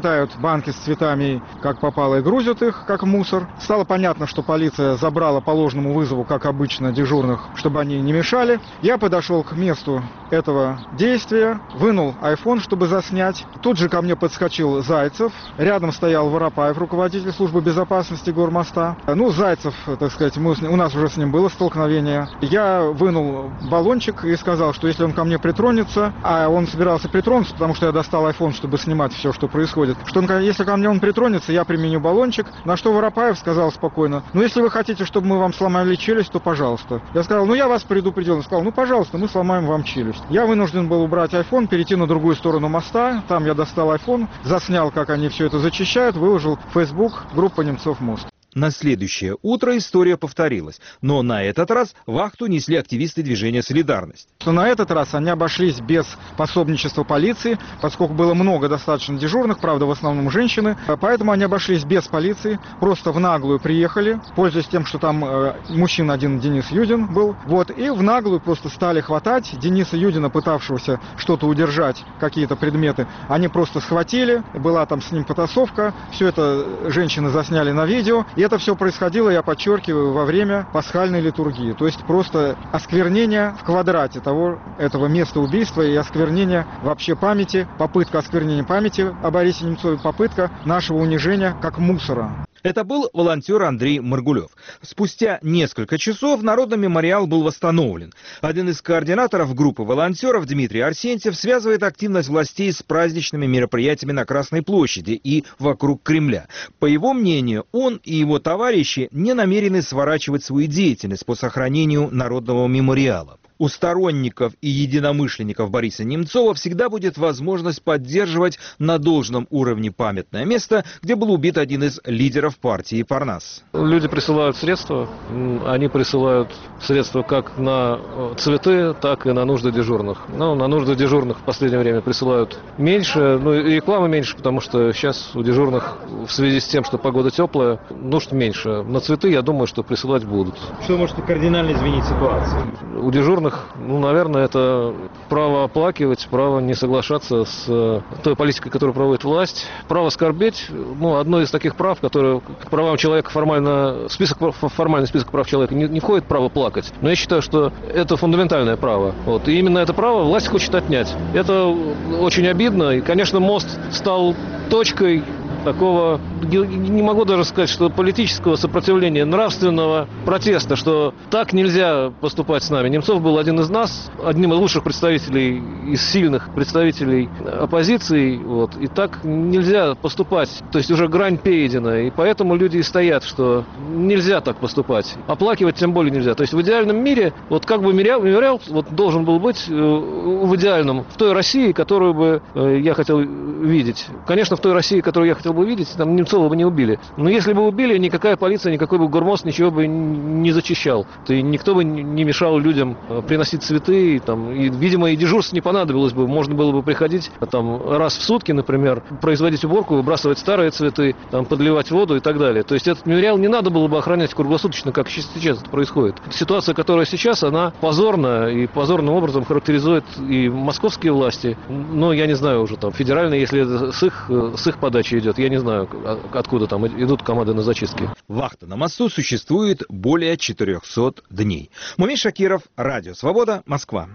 хватают банки с цветами, как попало, и грузят их, как мусор. Стало понятно, что полиция забрала по ложному вызову, как обычно, дежурных, чтобы они не мешали. Я подошел к месту этого действия, вынул айфон, чтобы заснять. Тут же ко мне подскочил Зайцев. Рядом стоял Воропаев, руководитель службы безопасности Гормоста. Ну, Зайцев, так сказать, мы, у нас уже с ним было столкновение. Я вынул баллончик и сказал, что если он ко мне притронется, а он собирался притронуться, потому что я достал айфон, чтобы снимать все, что происходит, что он, если ко мне он притронется, я применю баллончик. На что Воропаев сказал спокойно: ну, если вы хотите, чтобы мы вам сломали челюсть, то пожалуйста. Я сказал: ну, я вас предупредил. Он сказал: ну, пожалуйста, мы сломаем вам челюсть. Я вынужден был убрать айфон, перейти на другую сторону моста. Там я достал айфон, заснял, как они все это зачищают, выложил в Facebook группа «Немцов мост». На следующее утро история повторилась, но на этот раз вахту несли активисты движения «Солидарность». Но на этот раз они обошлись без пособничества полиции, поскольку было много достаточно дежурных, правда, в основном женщины, поэтому они обошлись без полиции, просто в наглую приехали, пользуясь тем, что там э, мужчина один, Денис Юдин, был, вот, и в наглую просто стали хватать Дениса Юдина, пытавшегося что-то удержать, какие-то предметы, они просто схватили, была там с ним потасовка, все это женщины засняли на видео, и это все происходило, я подчеркиваю, во время пасхальной литургии. То есть просто осквернение в квадрате того, этого места убийства и осквернение вообще памяти, попытка осквернения памяти о Борисе Немцове, попытка нашего унижения как мусора. Это был волонтер Андрей Маргулев. Спустя несколько часов Народный мемориал был восстановлен. Один из координаторов группы волонтеров, Дмитрий Арсентьев, связывает активность властей с праздничными мероприятиями на Красной площади и вокруг Кремля. По его мнению, он и его товарищи не намерены сворачивать свою деятельность по сохранению Народного мемориала. У сторонников и единомышленников Бориса Немцова всегда будет возможность поддерживать на должном уровне памятное место, где был убит один из лидеров партии Парнас. Люди присылают средства, они присылают средства как на цветы, так и на нужды дежурных. Ну, на нужды дежурных в последнее время присылают меньше, ну и рекламы меньше, потому что сейчас у дежурных в связи с тем, что погода теплая, нужд меньше. На цветы, я думаю, что присылать будут. Что может кардинально изменить ситуацию? У дежурных, ну, наверное, это право оплакивать, право не соглашаться с той политикой, которую проводит власть, право скорбеть. Ну, одно из таких прав, которое к правам человека формально, список, формальный список прав человека не, не входит право плакать. Но я считаю, что это фундаментальное право. Вот. И именно это право власть хочет отнять. Это очень обидно. И, конечно, мост стал точкой такого, не могу даже сказать, что политического сопротивления, нравственного протеста, что так нельзя поступать с нами. Немцов был один из нас, одним из лучших представителей, из сильных представителей оппозиции, вот, и так нельзя поступать, то есть уже грань перейдена, и поэтому люди и стоят, что нельзя так поступать. Оплакивать тем более нельзя. То есть в идеальном мире, вот как бы мемориал вот, должен был быть в идеальном, в той России, которую бы я хотел видеть. Конечно, в той России, которую я хотел бы видеть, там Немцова бы не убили. Но если бы убили, никакая полиция, никакой бы Гормост ничего бы не зачищал. И никто бы не мешал людям приносить цветы. И, там, и, видимо, и дежурство не понадобилось бы. Можно было бы приходить там, раз в сутки, например, производить уборку, выбрасывать старые цветы, там, подливать воду и так далее. То есть этот мемориал не надо было бы охранять круглосуточно, как сейчас это происходит. Ситуация, которая сейчас, она позорна и позорным образом характеризует и московские власти. Но я не знаю уже, там, федеральные, если это с их, с их подачи идет, я не знаю, откуда там идут команды на зачистки. Вахта на мосту существует более четырехсот дней. Мумин Шакиров, Радио Свобода, Москва.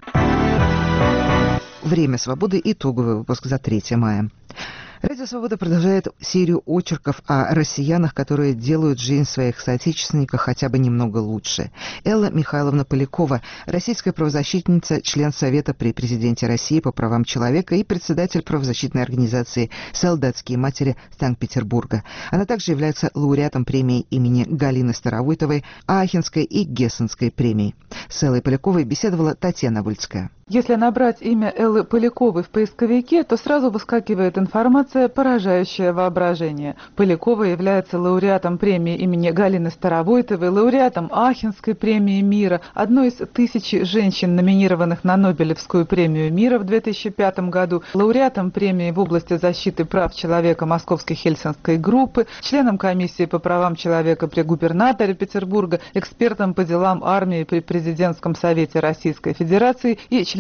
Время свободы. Итоговый выпуск за третье мая. Радио «Свобода» продолжает серию очерков о россиянах, которые делают жизнь своих соотечественников хотя бы немного лучше. Элла Михайловна Полякова, российская правозащитница, член Совета при президенте России по правам человека и председатель правозащитной организации «Солдатские матери» Санкт-Петербурга. Она также является лауреатом премии имени Галины Старовойтовой, Аахенской и Гессенской премий. С Эллой Поляковой беседовала Татьяна Выльская. Если набрать имя Эллы Поляковой в поисковике, то сразу выскакивает информация, поражающая воображение. Полякова является лауреатом премии имени Галины Старовойтовой, лауреатом Аахенской премии мира, одной из тысячи женщин, номинированных на Нобелевскую премию мира в две тысячи пятом году, лауреатом премии в области защиты прав человека Московской Хельсинской группы, членом комиссии по правам человека при губернаторе Петербурга, экспертом по делам армии при президентском совете Российской Федерации и членом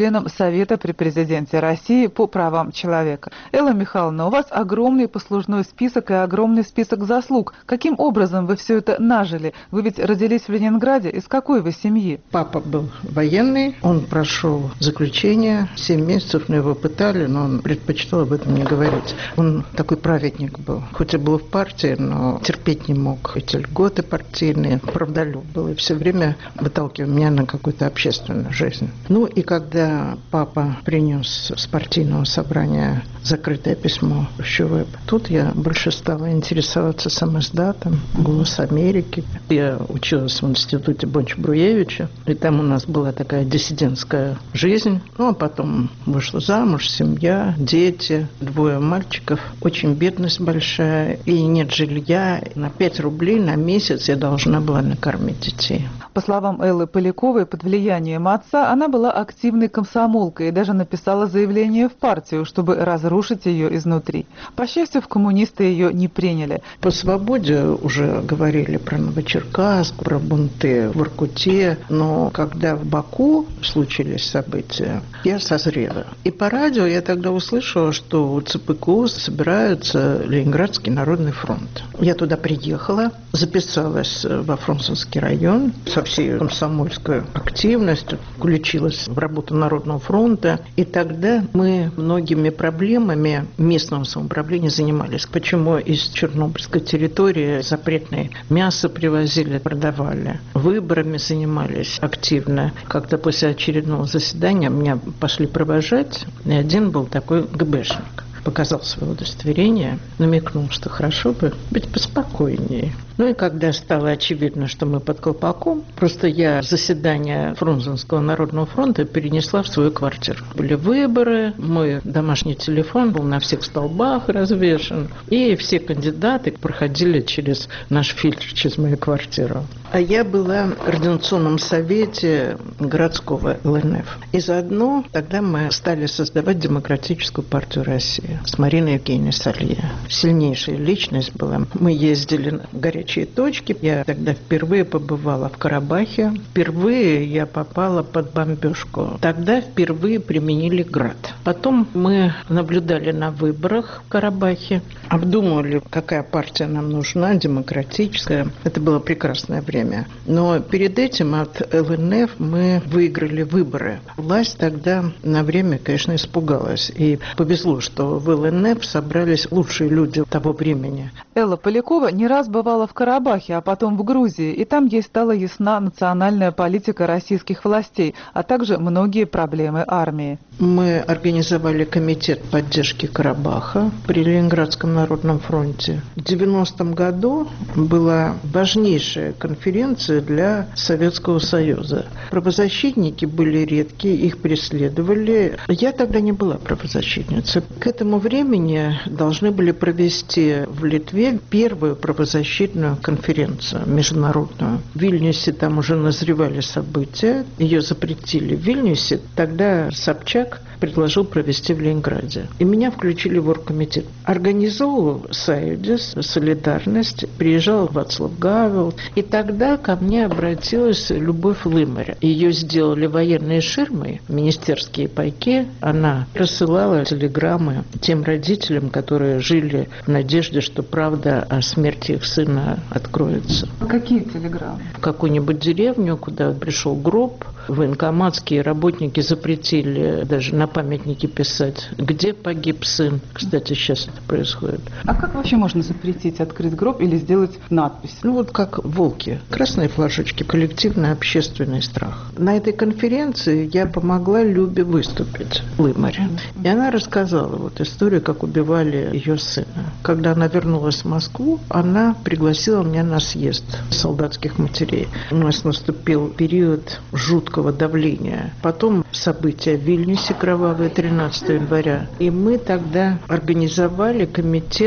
членом Совета при президенте России по правам человека. Элла Михайловна, у вас огромный послужной список и огромный список заслуг. Каким образом вы все это нажили? Вы ведь родились в Ленинграде. Из какой вы семьи? Папа был военный, он прошел заключение, семь месяцев на его пытали, но он предпочитал об этом не говорить. Он такой праведник был. Хоть и был в партии, но терпеть не мог эти льготы партийные. Правдолюб был и все время выталкивал меня на какую-то общественную жизнь. Ну и когда папа принес с партийного собрания закрытое письмо в ЩВЭП, тут я больше стала интересоваться самиздатом, «Голос Америки». Я училась в институте Бонч-Бруевича, и там у нас была такая диссидентская жизнь. Ну, а потом вышла замуж, семья, дети, двое мальчиков. Очень бедность большая, и нет жилья. На пять рублей на месяц я должна была накормить детей. По словам Эллы Поляковой, под влиянием отца она была активной комсомолкой и даже написала заявление в партию, чтобы разрушить ее изнутри. По счастью, в коммунисты ее не приняли. По свободе уже говорили про Новочеркасск, про бунты в Воркуте, но когда в Баку случились события, я созрела. И по радио я тогда услышала, что у ЦПКУ собирается Ленинградский народный фронт. Я туда приехала, записалась во Фрунзенский район со всей комсомольской активностью, включилась в работу Народного фронта. И тогда мы многими проблемами местного самоуправления занимались. Почему из Чернобыльской территории запретное мясо привозили, продавали. Выборами занимались активно. Как-то после очередного заседания меня пошли провожать, и один был такой ГБшник. Показал свое удостоверение, намекнул, что хорошо бы быть поспокойнее. Ну и когда стало очевидно, что мы под колпаком, просто я заседание Фрунзенского народного фронта перенесла в свою квартиру. Были выборы, мой домашний телефон был на всех столбах развешен, и все кандидаты проходили через наш фильтр, через мою квартиру. А я была в Координационном совете городского эл эн эф. И заодно тогда мы стали создавать Демократическую партию России с Мариной Евгеньевной Салье. Сильнейшая личность была. Мы ездили в горячие точки. Я тогда впервые побывала в Карабахе. Впервые я попала под бомбежку. Тогда впервые применили град. Потом мы наблюдали на выборах в Карабахе, обдумывали, какая партия нам нужна, демократическая. Это было прекрасное время. Но перед этим от эл эн эф мы выиграли выборы. Власть тогда на время, конечно, испугалась. И повезло, что в эл эн эф собрались лучшие люди того времени. Элла Полякова не раз бывала в Карабахе, а потом в Грузии. И там ей стала ясна национальная политика российских властей, а также многие проблемы армии. Мы организовали комитет поддержки Карабаха при Ленинградском народном фронте. В девяностом году была важнейшая конференция для Советского Союза. Правозащитники были редкие, их преследовали. Я тогда не была правозащитницей. К этому времени должны были провести в Литве первую правозащитную конференцию международную. В Вильнюсе там уже назревали события, ее запретили в Вильнюсе. Тогда Собчак предложил провести в Ленинграде. И меня включили в оргкомитет. Организовывал Союз, Солидарность, приезжал Вацлав Гавел. И тогда ко мне обратилась Любовь Лымарь. Ее сделали военные ширмы, министерские пайки. Она рассылала телеграммы тем родителям, которые жили в надежде, что правда о смерти их сына откроется. А какие телеграммы? В какую-нибудь деревню, куда пришел гроб, военкоматские работники запретили даже на памятнике писать, где погиб сын. Кстати, сейчас это происходит. А как вообще можно запретить открыть гроб или сделать надпись? Ну вот как волки. Красные флажочки, коллективный общественный страх. На этой конференции я помогла Любе выступить, Лымаре. И она рассказала вот историю, как убивали ее сына. Когда она вернулась в Москву, она пригласила меня на съезд солдатских матерей. У нас наступил период жуткого давления. Потом события в Вильнюсе кровавые тринадцатого января. И мы тогда организовали комитет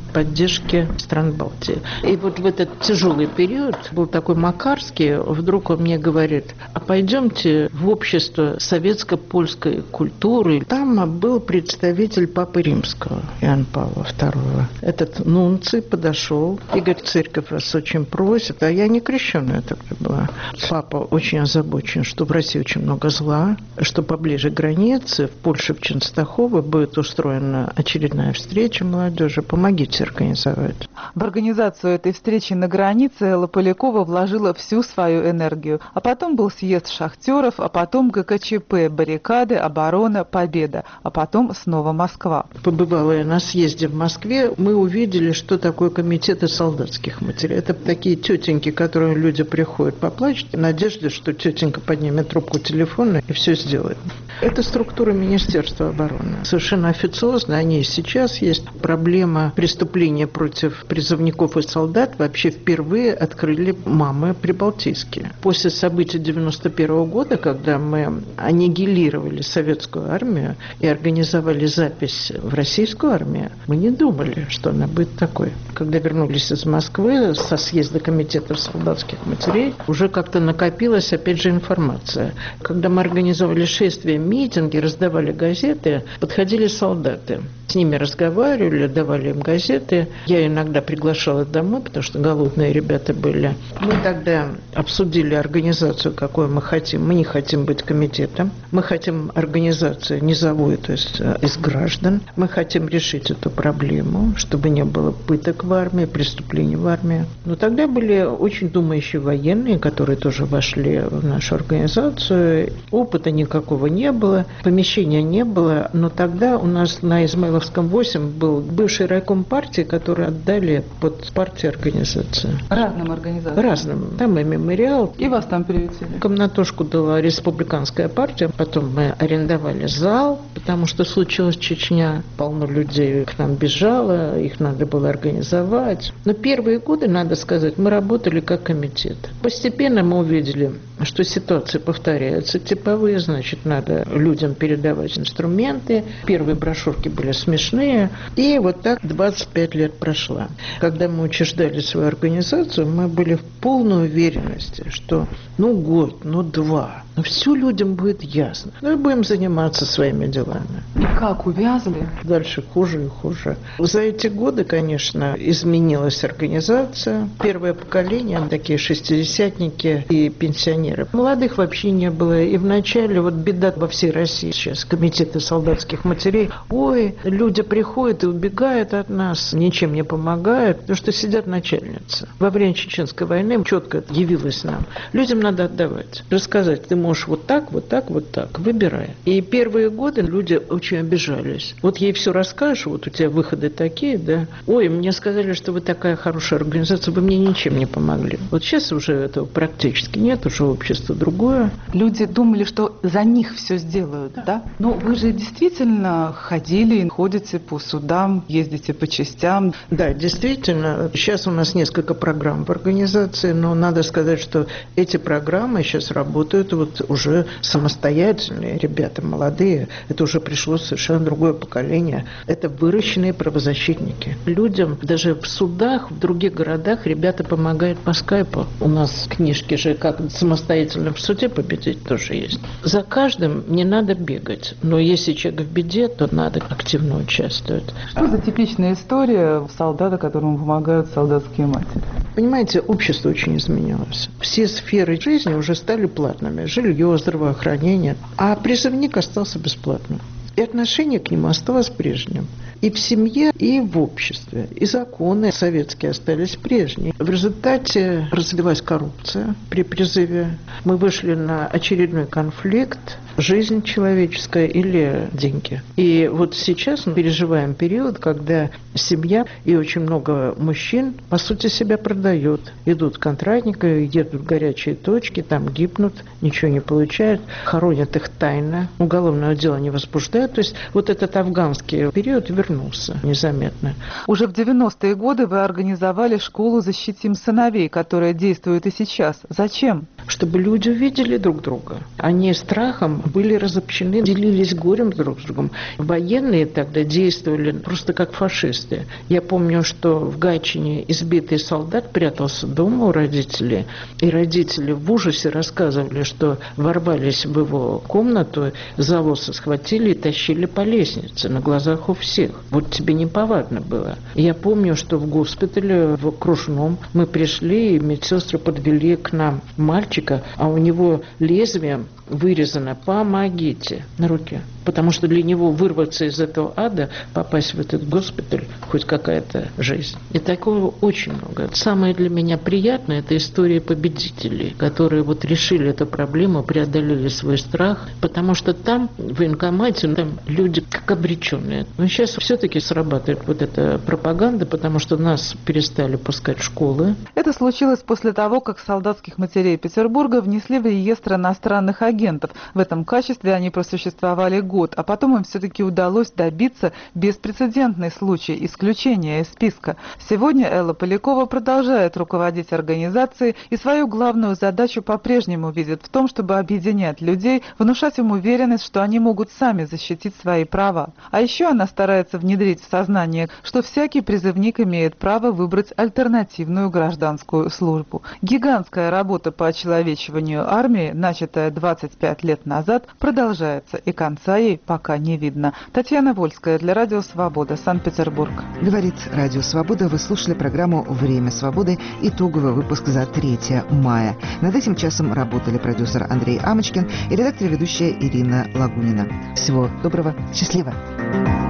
поддержки стран Балтии. И вот в этот тяжелый период был такой Макарский, вдруг он мне говорит: а пойдемте в общество советско-польской культуры. Там был представитель Папы Римского, Иоанна Павла второго. Этот нунций подошел и говорит: церковь вас очень просит, а я не крещеная тогда была. Папа очень озабочен, что в России очень много зла, что поближе к границе, в Польше, в Ченстахово, будет устроена очередная встреча молодежи. Помогите организовать. В организацию этой встречи на границе Элла Полякова вложила всю свою энергию. А потом был съезд шахтеров, а потом ГКЧП, баррикады, оборона, победа, а потом снова Москва. Побывала я на съезде в Москве, мы увидели, что такое комитеты солдатских матерей. Это такие тетеньки, которые люди приходят поплачут, в надежде, что тетенька поднимет трубку телефона и все сделает. Это структура Министерства обороны. Совершенно официозно, они и сейчас есть. Проблема преступления против призывников и солдат вообще впервые открыли мамы прибалтийские. После событий девяносто первого года, когда мы аннигилировали советскую армию и организовали запись в российскую армию, мы не думали, что она будет такой. Когда вернулись из Москвы со съезда комитетов солдатских матерей, уже как-то накопилась опять же информация. Когда мы организовали шествия, митинги, раздавали газеты, подходили солдаты. С ними разговаривали, давали им газеты. Я иногда приглашала домой, потому что голодные ребята были. Мы тогда обсудили организацию, какую мы хотим. Мы не хотим быть комитетом. Мы хотим организацию низовую, то есть из граждан. Мы хотим решить эту проблему, чтобы не было пыток в армии, преступлений в армии. Но тогда были очень думающие военные, которые тоже вошли в нашу организацию. Опыта никакого не было, помещения не было. Но тогда у нас на Измайловском восемь был бывший райком партии, который отдали под партию организацию. Разным организациям? Разным. Там и мемориал. И вас там приютили? Комнатушку дала республиканская партия. Потом мы арендовали зал, потому что случилась Чечня. Полно людей к нам бежало, их надо было организовать. Но первые годы, надо сказать, мы работали как комитет. Постепенно мы увидели, что ситуация повторяется. Типовые, значит, надо людям передавать инструменты. Первые брошюрки были смешные. И вот так двадцать пять лет прошло. Когда мы учреждали свою организацию, мы были в полной уверенности, что ну год, ну два, но все людям будет ясно. Мы будем заниматься своими делами. И как увязли? Дальше хуже и хуже. За эти годы, конечно, изменилась организация. Первое поколение, такие шестидесятники и пенсионеры. Молодых вообще не было. И вначале вот беда во всей России сейчас. Комитеты солдатских матерей. Ой, люди приходят и убегают от нас, ничем не помогают, потому что сидят начальницы. Во время Чеченской войны четко явилось нам. Людям надо отдавать. Рассказать, ты можешь вот так, вот так, вот так. Выбирай. И первые годы люди очень обижались. Вот ей все расскажешь, вот у тебя выходы такие, да. Ой, мне сказали, что вы такая хорошая организация, вы мне ничем не помогли. Вот сейчас уже этого практически нет, уже общество другое. Люди думали, что за них все сделают, да? да? Но вы же действительно ходили, ходите по судам, ездите по частям. Да, действительно. Сейчас у нас несколько программ в организации, но надо сказать, что эти программы сейчас работают вот уже самостоятельные ребята, молодые. Это уже пришло совершенно другое поколение. Это выращенные правозащитники. Людям даже в судах, в других городах ребята помогают по скайпу. У нас книжки же как самостоятельно в суде победить тоже есть. За каждым не надо бегать. Но если человек в беде, то надо активно участвовать. Что за типичная история солдата, которому помогают солдатские матери? Понимаете, общество очень изменилось. Все сферы жизни уже стали платными. Жилье, здравоохранение. А призывник остался бесплатным. И отношение к нему осталось прежним. И в семье, и в обществе. И законы советские остались прежние. В результате развилась коррупция при призыве. Мы вышли на очередной конфликт. Жизнь человеческая или деньги. И вот сейчас мы переживаем период, когда семья и очень много мужчин, по сути, себя продают. Идут контрактники, едут в горячие точки, там гибнут, ничего не получают, хоронят их тайно, уголовное дело не возбуждают. То есть вот этот афганский период вернулся незаметно. Уже в девяностые годы вы организовали школу «Защитим сыновей», которая действует и сейчас. Зачем? чтобы люди увидели друг друга. Они страхом были разобщены, делились горем друг с другом. Военные тогда действовали просто как фашисты. Я помню, что в Гатчине избитый солдат прятался дома у родителей, и родители в ужасе рассказывали, что ворвались в его комнату, за волосы схватили и тащили по лестнице на глазах у всех. Вот тебе неповадно было. Я помню, что в госпитале, в окружном, мы пришли, и медсестры подвели к нам мальчика, а у него лезвие вырезано «помогите» на руке. Потому что для него вырваться из этого ада, попасть в этот госпиталь, хоть какая-то жизнь. И такого очень много. Самое для меня приятное – это история победителей, которые вот решили эту проблему, преодолели свой страх, потому что там, в военкомате, там люди как обреченные. Но сейчас все-таки срабатывает вот эта пропаганда, потому что нас перестали пускать в школы. Это случилось после того, как солдатских матерей Петербурга внесли в реестр иностранных агентов. В этом качестве они просуществовали год. А потом им все-таки удалось добиться беспрецедентный случай исключения из списка. Сегодня Элла Полякова продолжает руководить организацией и свою главную задачу по-прежнему видит в том, чтобы объединять людей, внушать им уверенность, что они могут сами защитить свои права. А еще она старается внедрить в сознание, что всякий призывник имеет право выбрать альтернативную гражданскую службу. Гигантская работа по очеловечиванию армии, начатая двадцать пять лет назад, продолжается, и конца ей пока не видно. Татьяна Вольская для Радио Свобода, Санкт-Петербург. Говорит Радио Свобода. Вы слушали программу «Время свободы». Итоговый выпуск за третье мая. Над этим часом работали продюсер Андрей Амочкин и редактор-ведущая Ирина Лагунина. Всего доброго. Счастливо.